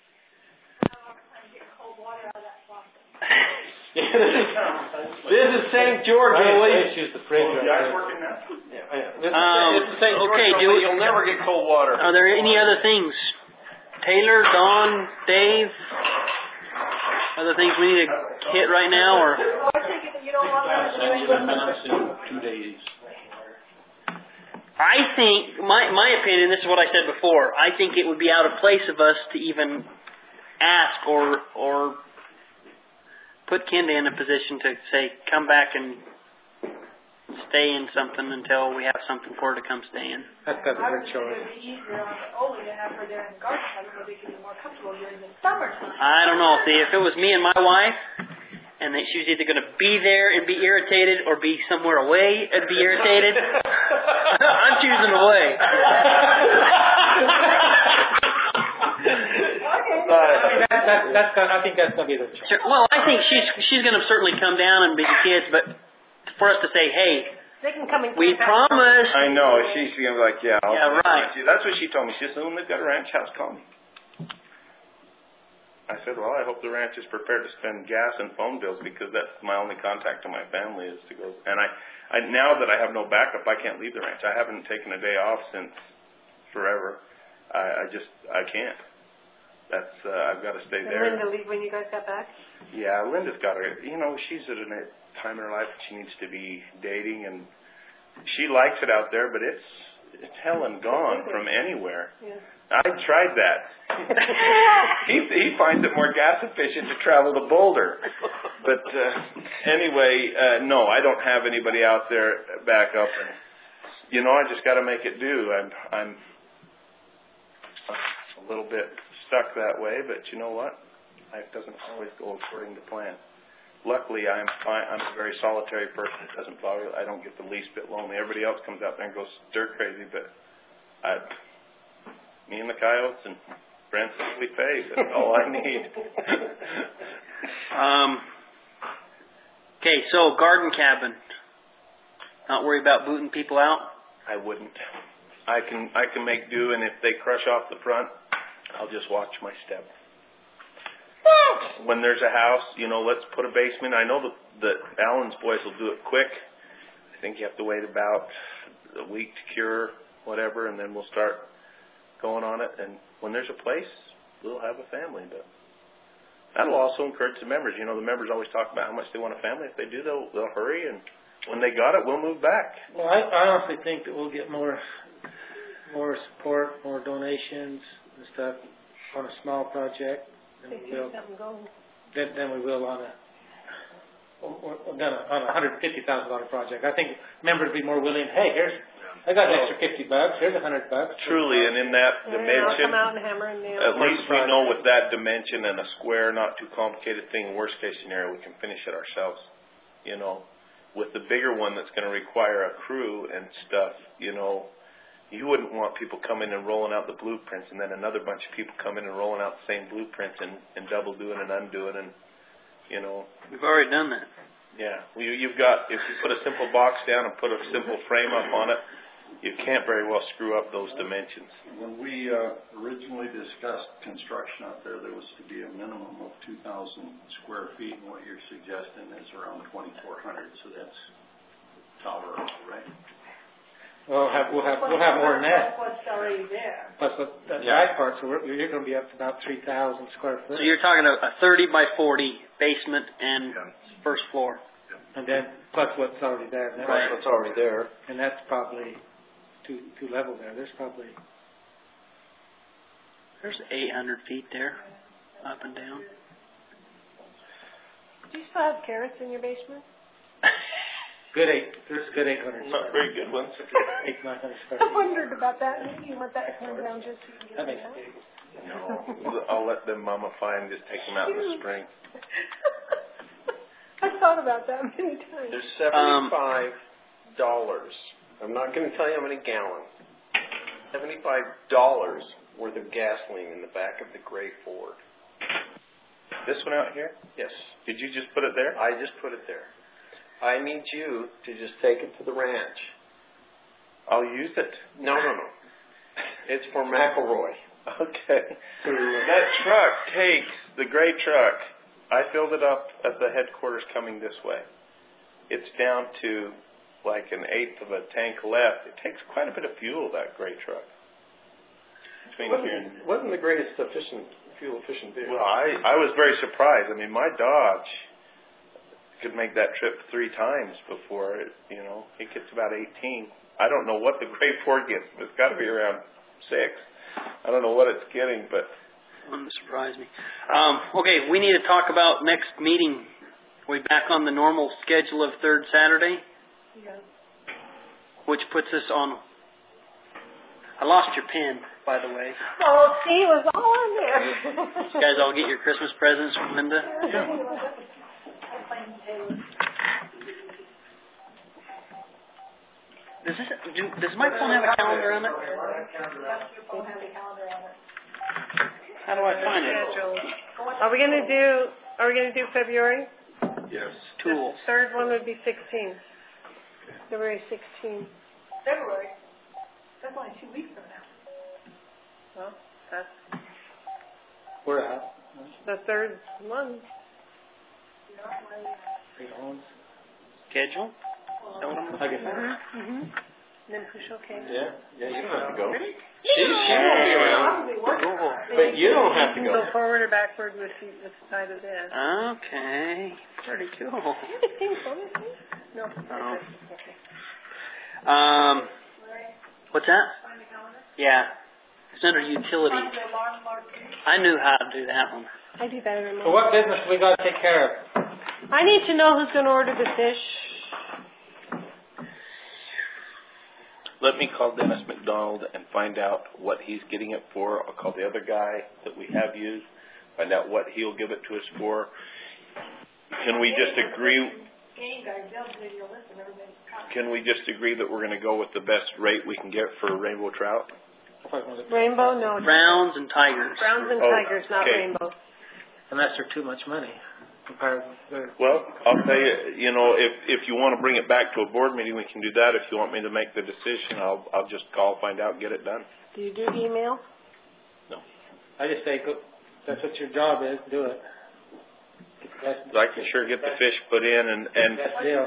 This is Saint George, Ole. Let's use the fridge. Oh, right yeah, working now. Yeah, yeah. This is, Um, this is Saint George, okay, Ole. do we- You'll never get cold water. Are there any other things? Taylor, Don, Dave? Other things we need to hit right now, or? Well, I take it that you don't want us to do anything. in two days. I think, my my opinion, this is what I said before, I think it would be out of place of us to even ask or or put Kenda in a position to say, come back and stay in something until we have something for her to come stay in. That's got a I would good think it choice. would be easier on Ole to have her there in the garden so they could be more comfortable during the summertime. I don't know. See, if it was me and my wife, and that she was either going to be there and be irritated or be somewhere away and be irritated, I'm choosing away. I mean, that, that, that's gonna, I think that's going to be the choice. Sure. Well, I think she's she's going to certainly come down and be the kids, but for us to say, hey, They can come and we camp out. promised. I know. She's gonna be like, yeah. I'll Yeah, right. That's what she told me. She said, when they've got a ranch house, call me. I said, well, I hope the ranch is prepared to spend gas and phone bills, because that's my only contact to my family is to go. And I, I now that I have no backup, I can't leave the ranch. I haven't taken a day off since forever. I, I just, I can't. That's, uh, I've got to stay And there. Linda leave when you guys got back? Yeah, Linda's got her, you know, she's at a time in her life she needs to be dating, and she likes it out there, but it's, it's hell and gone from anywhere. Yeah. I tried that. he he finds it more gas efficient to travel to Boulder. But uh, anyway, uh, no, I don't have anybody out there back up, and you know, I just got to make it do. I'm I'm a little bit stuck that way, but you know what? Life doesn't always go according to plan. Luckily, I'm fine. I'm a very solitary person. It doesn't bother. I don't get the least bit lonely. Everybody else comes out there and goes stir crazy, but I. Me and the coyotes and Brent we pay. That's all I need. Um. Okay, so garden cabin. Not worry about booting people out. I wouldn't. I can I can make do, and if they crush off the front, I'll just watch my step. When there's a house, you know, let's put a basement. I know that that Allen's boys will do it quick. I think you have to wait about a week to cure whatever, and then we'll start going on it. And when there's a place, we'll have a family. But that'll also encourage the members. You know, the members always talk about how much they want a family. If they do, they'll they'll hurry, and when they got it, we'll move back. Well, I, I honestly think that we'll get more, more support, more donations and stuff on a small project than we will, than, than we will on a, or, or, than a on a hundred fifty thousand dollar project. I think members will be more willing. Hey, here's I got an extra fifty bucks. Here's a hundred bucks. Truly, and in that I'll dimension, come out and hammer and nail. at least we know with that dimension and a square, not too complicated thing, worst case scenario, we can finish it ourselves. You know, with the bigger one that's going to require a crew and stuff, you know, you wouldn't want people coming and rolling out the blueprints and then another bunch of people coming and rolling out the same blueprints and, and double doing and undoing and, you know. We've already done that. Yeah, well, you, you've got, if you put a simple box down and put a simple frame up on it, you can't very well screw up those dimensions. When we uh, originally discussed construction out there, there was to be a minimum of two thousand square feet, and what you're suggesting is around twenty-four hundred, so that's tolerable, right? We'll have, we'll have, we'll have more than that. What's already there. Plus the, the Yeah. side part, so we're, you're gonna be up to about three thousand square foot. So you're talking a, a thirty by forty basement and first floor. And then, plus what's already there. And that- Right. What's already there. And that's probably two, two level there. There's probably, There's eight hundred feet there, up and down. Do you still have carrots in your basement? good eight, there's good eight hundred. Not very good ones. Eight, nine hundred square I feet. wondered about that. Maybe you want that to come down just so you can That get makes it out. it big. No, I'll let them mummify and just take them out in the spring. I thought about that many times. There's seventy-five dollars. I'm not going to tell you how many gallons. Seventy-five dollars worth of gasoline in the back of the gray Ford. This one out here? Yes, Did you just put it there? I just put it there. I need you to just take it to the ranch. I'll use it. No, no, no. It's for McElroy. Okay. That truck takes, the gray truck, I filled it up at the headquarters coming this way. It's down to like an eighth of a tank left. It takes quite a bit of fuel, that gray truck. Between here and, Wasn't, wasn't the greatest efficient, fuel efficient vehicle. well, I, I was very surprised. I mean, my Dodge could make that trip three times before it, you know, it gets about eighteen. I don't know what the gray Ford gets, but it's got to be around six. I don't know what it's getting, but Wouldn't surprise me. Um, okay, we need to talk about next meeting. We back on the normal schedule of third Saturday, Yeah. which puts us on. I lost your pen, by the way. Oh, see, it was all in there. You guys all get your Christmas presents from Linda? Does this do, does my phone have a calendar on it? How do I find it? Are we gonna do, are we gonna do February? Yes. Tools. The third one would be sixteen. February sixteenth. February. That's only two weeks from now. Well, that's We're out. the third one. Three homes. Schedule? I guess. Mm-hmm. Then who showcase? Yeah, yeah, you don't have to go. Really? She, she won't be around. But you don't have to You can go. go forward or backward with the, with the side of this. Okay. Pretty cool. No. Oh. Um, what's that? Yeah. It's under utilities. I knew how to do that one. I do better than So what business we got to take care of? I need to know who's going to order the fish. let me call Dennis McDonald and find out what he's getting it for. I'll call the other guy that we have used, find out what he'll give it to us for. Can we just agree? Can we just agree that we're going to go with the best rate we can get for rainbow trout? Rainbow, no. Browns and tigers. Browns and Oh, tigers, not okay. rainbow. Unless they're too much money compared with the... Well, I'll tell you, you know, if if you want to bring it back to a board meeting, we can do that. If you want me to make the decision, I'll I'll just call, find out, get it done. Do you do email? No. I just say, go, that's what your job is, do it. That's, I can sure get the fish put in and and that's the deal.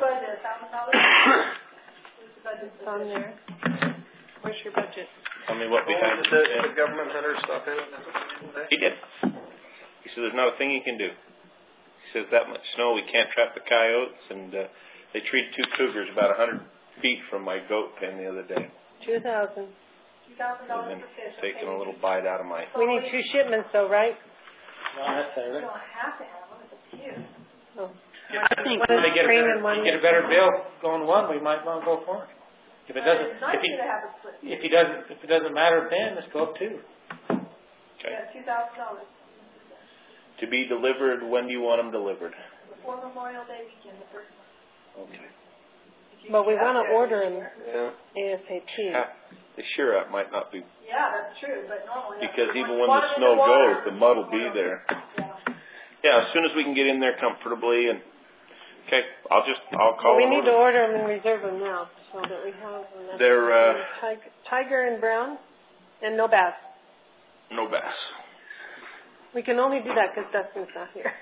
It's on there. Where's your budget? tell me what we Oh, have. did the, the government hunter stuff in it? He did. He said there's not a thing he can do. He says that much snow, we can't trap the coyotes, and uh, they treated two cougars about a hundred feet from my goat pen the other day. Two thousand. And then taking a little bite out of my. We need two shipments though, right? Not necessarily. Oh. I think If they get a Cream better, and one- get a better bill going one, we might want to go for it. If it doesn't, It's nice if he, to have it split. if he doesn't, if it doesn't matter then, let's go up two. Okay. Yeah, two thousand dollars. To be delivered, when do you want them delivered? Before Memorial Day weekend, the first one. Okay. If you But we get want to out there order this them year. ASAP. Ha- The shear up might not be, Yeah, that's true, but normally. that's- because even you when want the them in snow water, goes, the mud will be there. Yeah. Yeah, as soon as we can get in there comfortably and, okay, I'll just, I'll Well, call we them need to over. order them and reserve them now, so that we have them. They're, uh, Tiger, tiger and brown, and no bass. no bass. We can only do that because Dustin's not here.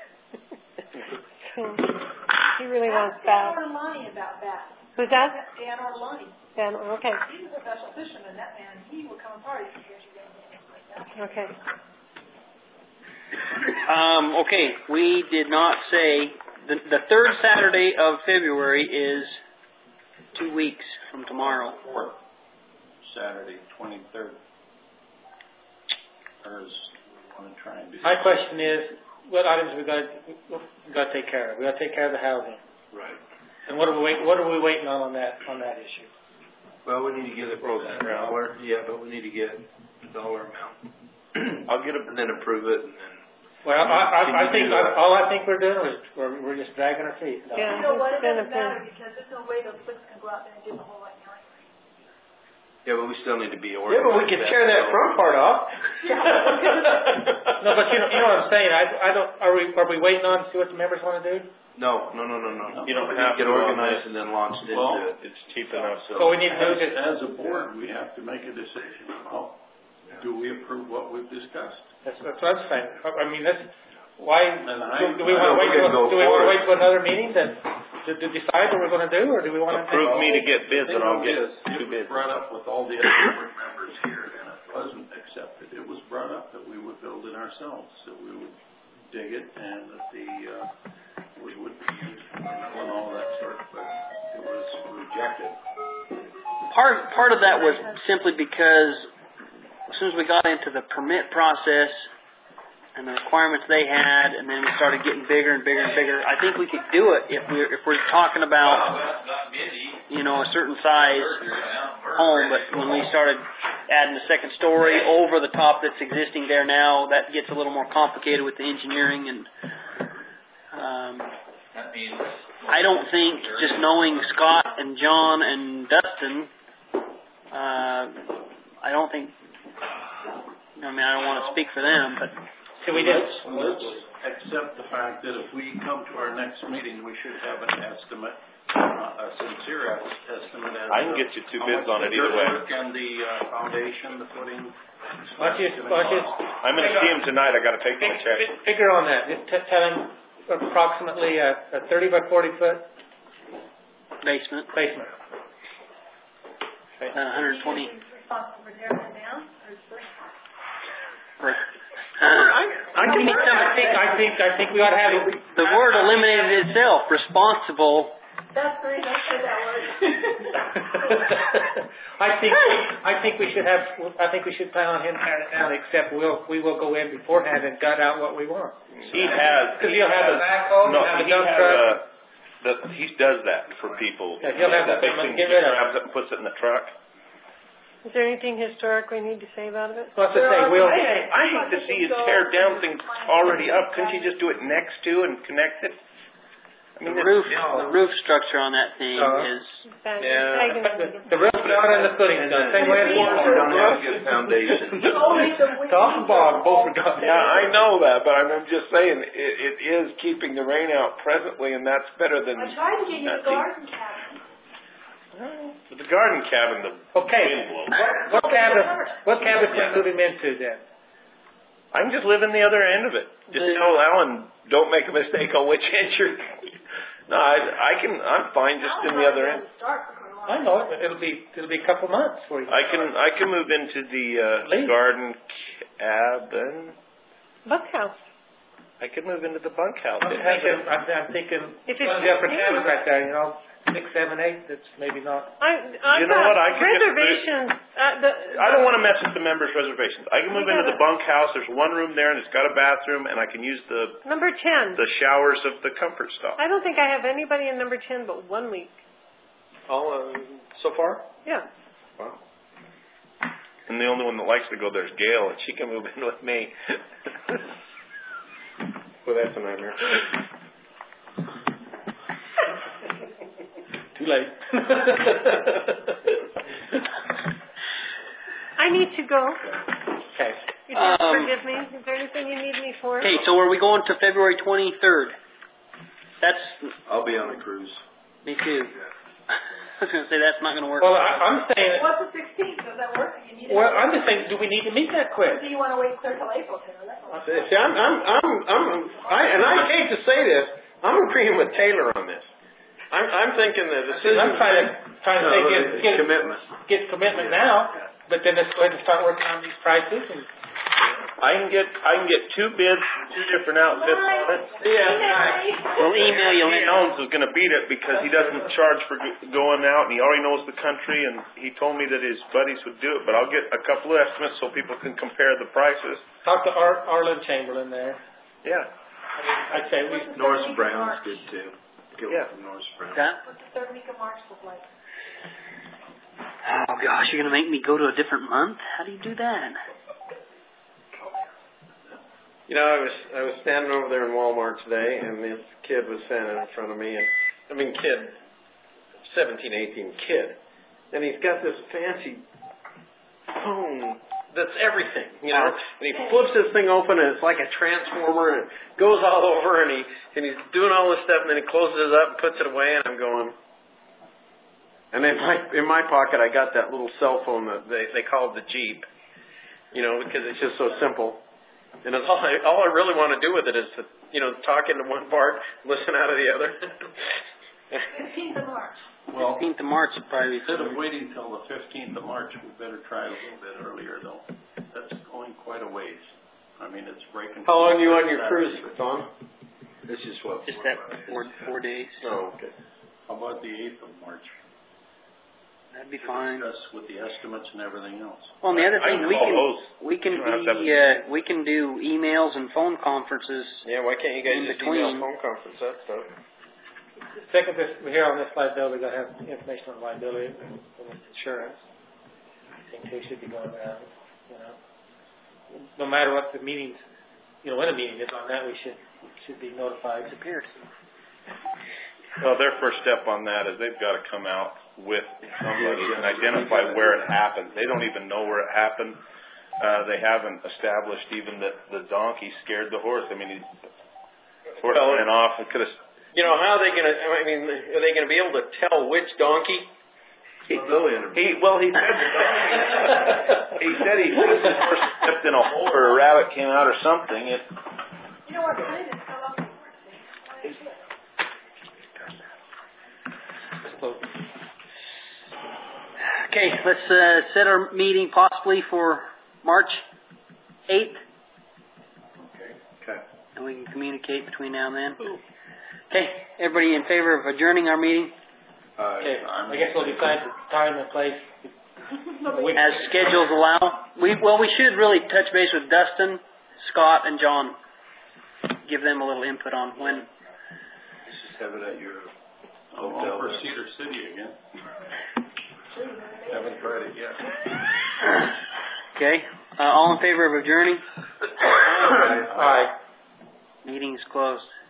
He really wants Ask Dan bass. Orlani about that. Who's that? Dan Orlani. Dan, okay, He's a professional fisherman, that man, he will come party if you get anything like that. okay. Um, okay, we did not say, the, the third Saturday of February is two weeks from tomorrow. Or Saturday, twenty-third. Or is, we want to try and do. My question is, what items we got, we got to take care of? We got to take care of the housing. Right. And what are we wait, what are we waiting on on that, on that issue? Well, we need to get a dollar, yeah, but we need to get a dollar amount. I'll get a, And then approve it, and then. Well, I, I, Can I you think, do that? all I think we're doing is, we're, we're just dragging our feet. Yeah. You know what, it It's been doesn't a pain. matter, because there's no way those folks can go out there and dig a hole right now. Yeah, but we still need to be Yeah, organized. but we can tear that front part off. No, but you know, you know what I'm saying, I, I don't, are we, are we waiting on to see what the members want to do? No, no, no, no, no. You don't We have Get to on organized this. and then launch into Well, it. it's cheap enough, so. So we need to do this. As a board, we have to make a decision about, do we approve what we've discussed? That's, that's what I'm saying. I I mean, that's, why, And I- do, do we I want to don't wait, think till- it'd go do we want to forward. wait till another meeting to, to, to decide what we're going to do, or do we want to? Approve me to get bids and I'll get It two was bids. brought up with all the other board members here, and it wasn't accepted. It was brought up that we would build it ourselves, that we would dig it, and that the, uh, we would use and all that sort, but it was rejected. Part, part of that was simply because as soon as we got into the permit process and the requirements they had, and then we started getting bigger and bigger and bigger, I think we could do it if we're, if we're talking about, you know, a certain size home, but when we started adding the second story over the top that's existing there now, that gets a little more complicated with the engineering, and um, I don't think just knowing Scott and John and Dustin, uh, I don't think, I mean, I don't want to speak for them, but Can we just, Let's accept the fact that if we come to our next meeting, we should have an estimate, uh, a sincere es- estimate as I can to get you two how bids much on the it either way. dirt work and the uh, foundation, the footing. why don't you, why don't you, I'm gonna see him tonight, I gotta take him fig- a check. fig- figure on that, just t- tell him approximately a, a thirty by forty foot basement, basement. uh, one hundred twenty. He's responsible for tearing it down, or is it? For, I, uh, I we think, need some- I think, I think, I think we ought to have it. the word eliminated itself. Responsible. That's the reason I said that word. I think, I think we should have, I think we should plan on him tearing it down, except we'll, we will go in beforehand and gut out what we want. He has. Because he'll have the backhoe, No, he'll have the he dump has truck. a, the, he does that for people. Yeah, he'll have that Big thing, thing, get he rid of it. grabs it and puts it in the truck. Is there anything historic we need to save out of it? Well, that's the thing, we'll, I, I hate to see you tear down things already up. Couldn't you just do it next to and connect it? I The mean, roof, it's- the roof structure on that thing Uh-huh. is Back- Yeah. tagging the, it. the roof's done and the footing's done, same way as We the don't have a good foundation. Only the wind. Top and bottom, both are done. Yeah, I know that, but I'm, I'm just saying, it, it is keeping the rain out presently, and that's better than. I tried to get you the nothing. garden cabin. But the garden cabin, the Okay, wind blows. what, what cabin, what cabin can we move him into then? I can just live in the other end of it. Just The- tell Alan, don't make a mistake on which end you're. No, I, I can. I'm fine just in the other end. Start for quite a while. I know, it, it'll be, it'll be a couple months for you. I can. I can move into the uh, Leave. garden cabin. Bunkhouse. I could move into the bunkhouse. I'm It has thinking, a- I'm, I'm thinking, If one it's of the upper just cabins me. right there, you know, six, seven, eight, that's maybe not. I, I've You know got what, I could just- reservations, uh, the. I don't want to mess with the members' reservations. I can move into the bunkhouse. There's one room there, and it's got a bathroom, and I can use the Number ten. the showers of the comfort stop. I don't think I have anybody in number ten but one week. All uh, so far? Yeah. Wow. And the only one that likes to go there is Gail, and she can move in with me. Well, that's a nightmare. Too late. I need to go. Okay. You just Um, forgive me. Is there anything you need me for? Okay, so are we going to February twenty-third? That's, I'll be on a cruise. me too. I was going to say that's not going to work. Well, I, I'm saying, What's the sixteenth, does that work? You need it? well, I'm just saying, do we need to meet that Or quick? do you wanna wait clear till April, Taylor? That's all. See, I'm, I'm, I'm, I'm, I, and I hate to say this, I'm agreeing with Taylor on this. I'm, I'm thinking the decision. I'm trying to, trying to say, get, get, Commitment. get commitment now, but then let's go ahead and start working on these prices and. I can get I can get two bids from two different outfits on it. Yeah. We'll email you, Lee Lynn. Jones is going to beat it because he doesn't charge for go- going out, and he already knows the country, and he told me that his buddies would do it. But I'll get a couple of estimates so people can compare the prices. Talk to Ar- Arlen Chamberlain there. Yeah. I mean, I'd say we. Norris Brown's good too. Get Yeah. one from Norris Brown. Okay. What's the third week of March look like? Oh gosh, you're going to make me go to a different month? How do you do that? You know, I was I was standing over there in Walmart today, and this kid was standing in front of me, and I mean, kid, seventeen, eighteen kid, and he's got this fancy phone that's everything, you know. And he flips this thing open, and it's like a transformer, and it goes all over, and he and he's doing all this stuff, and then he closes it up and puts it away, and I'm going. And in my in my pocket, I got that little cell phone that they they call the Jeep, you know, because it's just so simple. And it's all I, all I really want to do with it is to, you know, talk into one part, listen out of the other. Fifteenth of March. Well, fifteenth of March would probably be. instead of waiting till the fifteenth of March, we better try it a little bit earlier, though. That's going quite a ways. I mean, it's breaking. How long are you on your cruise, Tom? This is what. Just that four, four days. Oh, okay. How about the eighth of March? That'd be fine. Discuss with the estimates and everything else. Well, and the other I thing, can we call can, those. we can You don't have to have be, uh, we can do emails and phone conferences. Yeah, why can't you guys In just between. email phone conference that stuff? Second, this, here on this liability, we're going to have information on liability and and insurance. I think they should be going around, you know. No matter what the meetings, you know, when a meeting is on that, we should, should be notified. Disappeared. Well, their first step on that is they've got to come out with somebody and identify where it happened. They don't even know where it happened. Uh, they haven't established even that the donkey scared the horse. I mean, he horse Well, ran off and could have. You know, how are they going to, I mean, are they going to be able to tell which donkey? He, he well, he said the donkey. He said he said the horse stepped in a hole or a rabbit came out or something. It. You know what, Lynn is fell off the horse. Why is it? Okay, let's uh, set our meeting possibly for March eighth, Okay. Okay. and we can communicate between now and then. Okay, everybody in favor of adjourning our meeting Uh, Okay, I guess we'll decide the time and place. as schedules allow? We well, we should really touch base with Dustin, Scott, and John. Give them a little input on when. Let's just have it at your I'm hotel. going for Cedar City again. Haven't tried it yet. Okay, uh, all in favor of adjourning? Aye. Meeting's closed.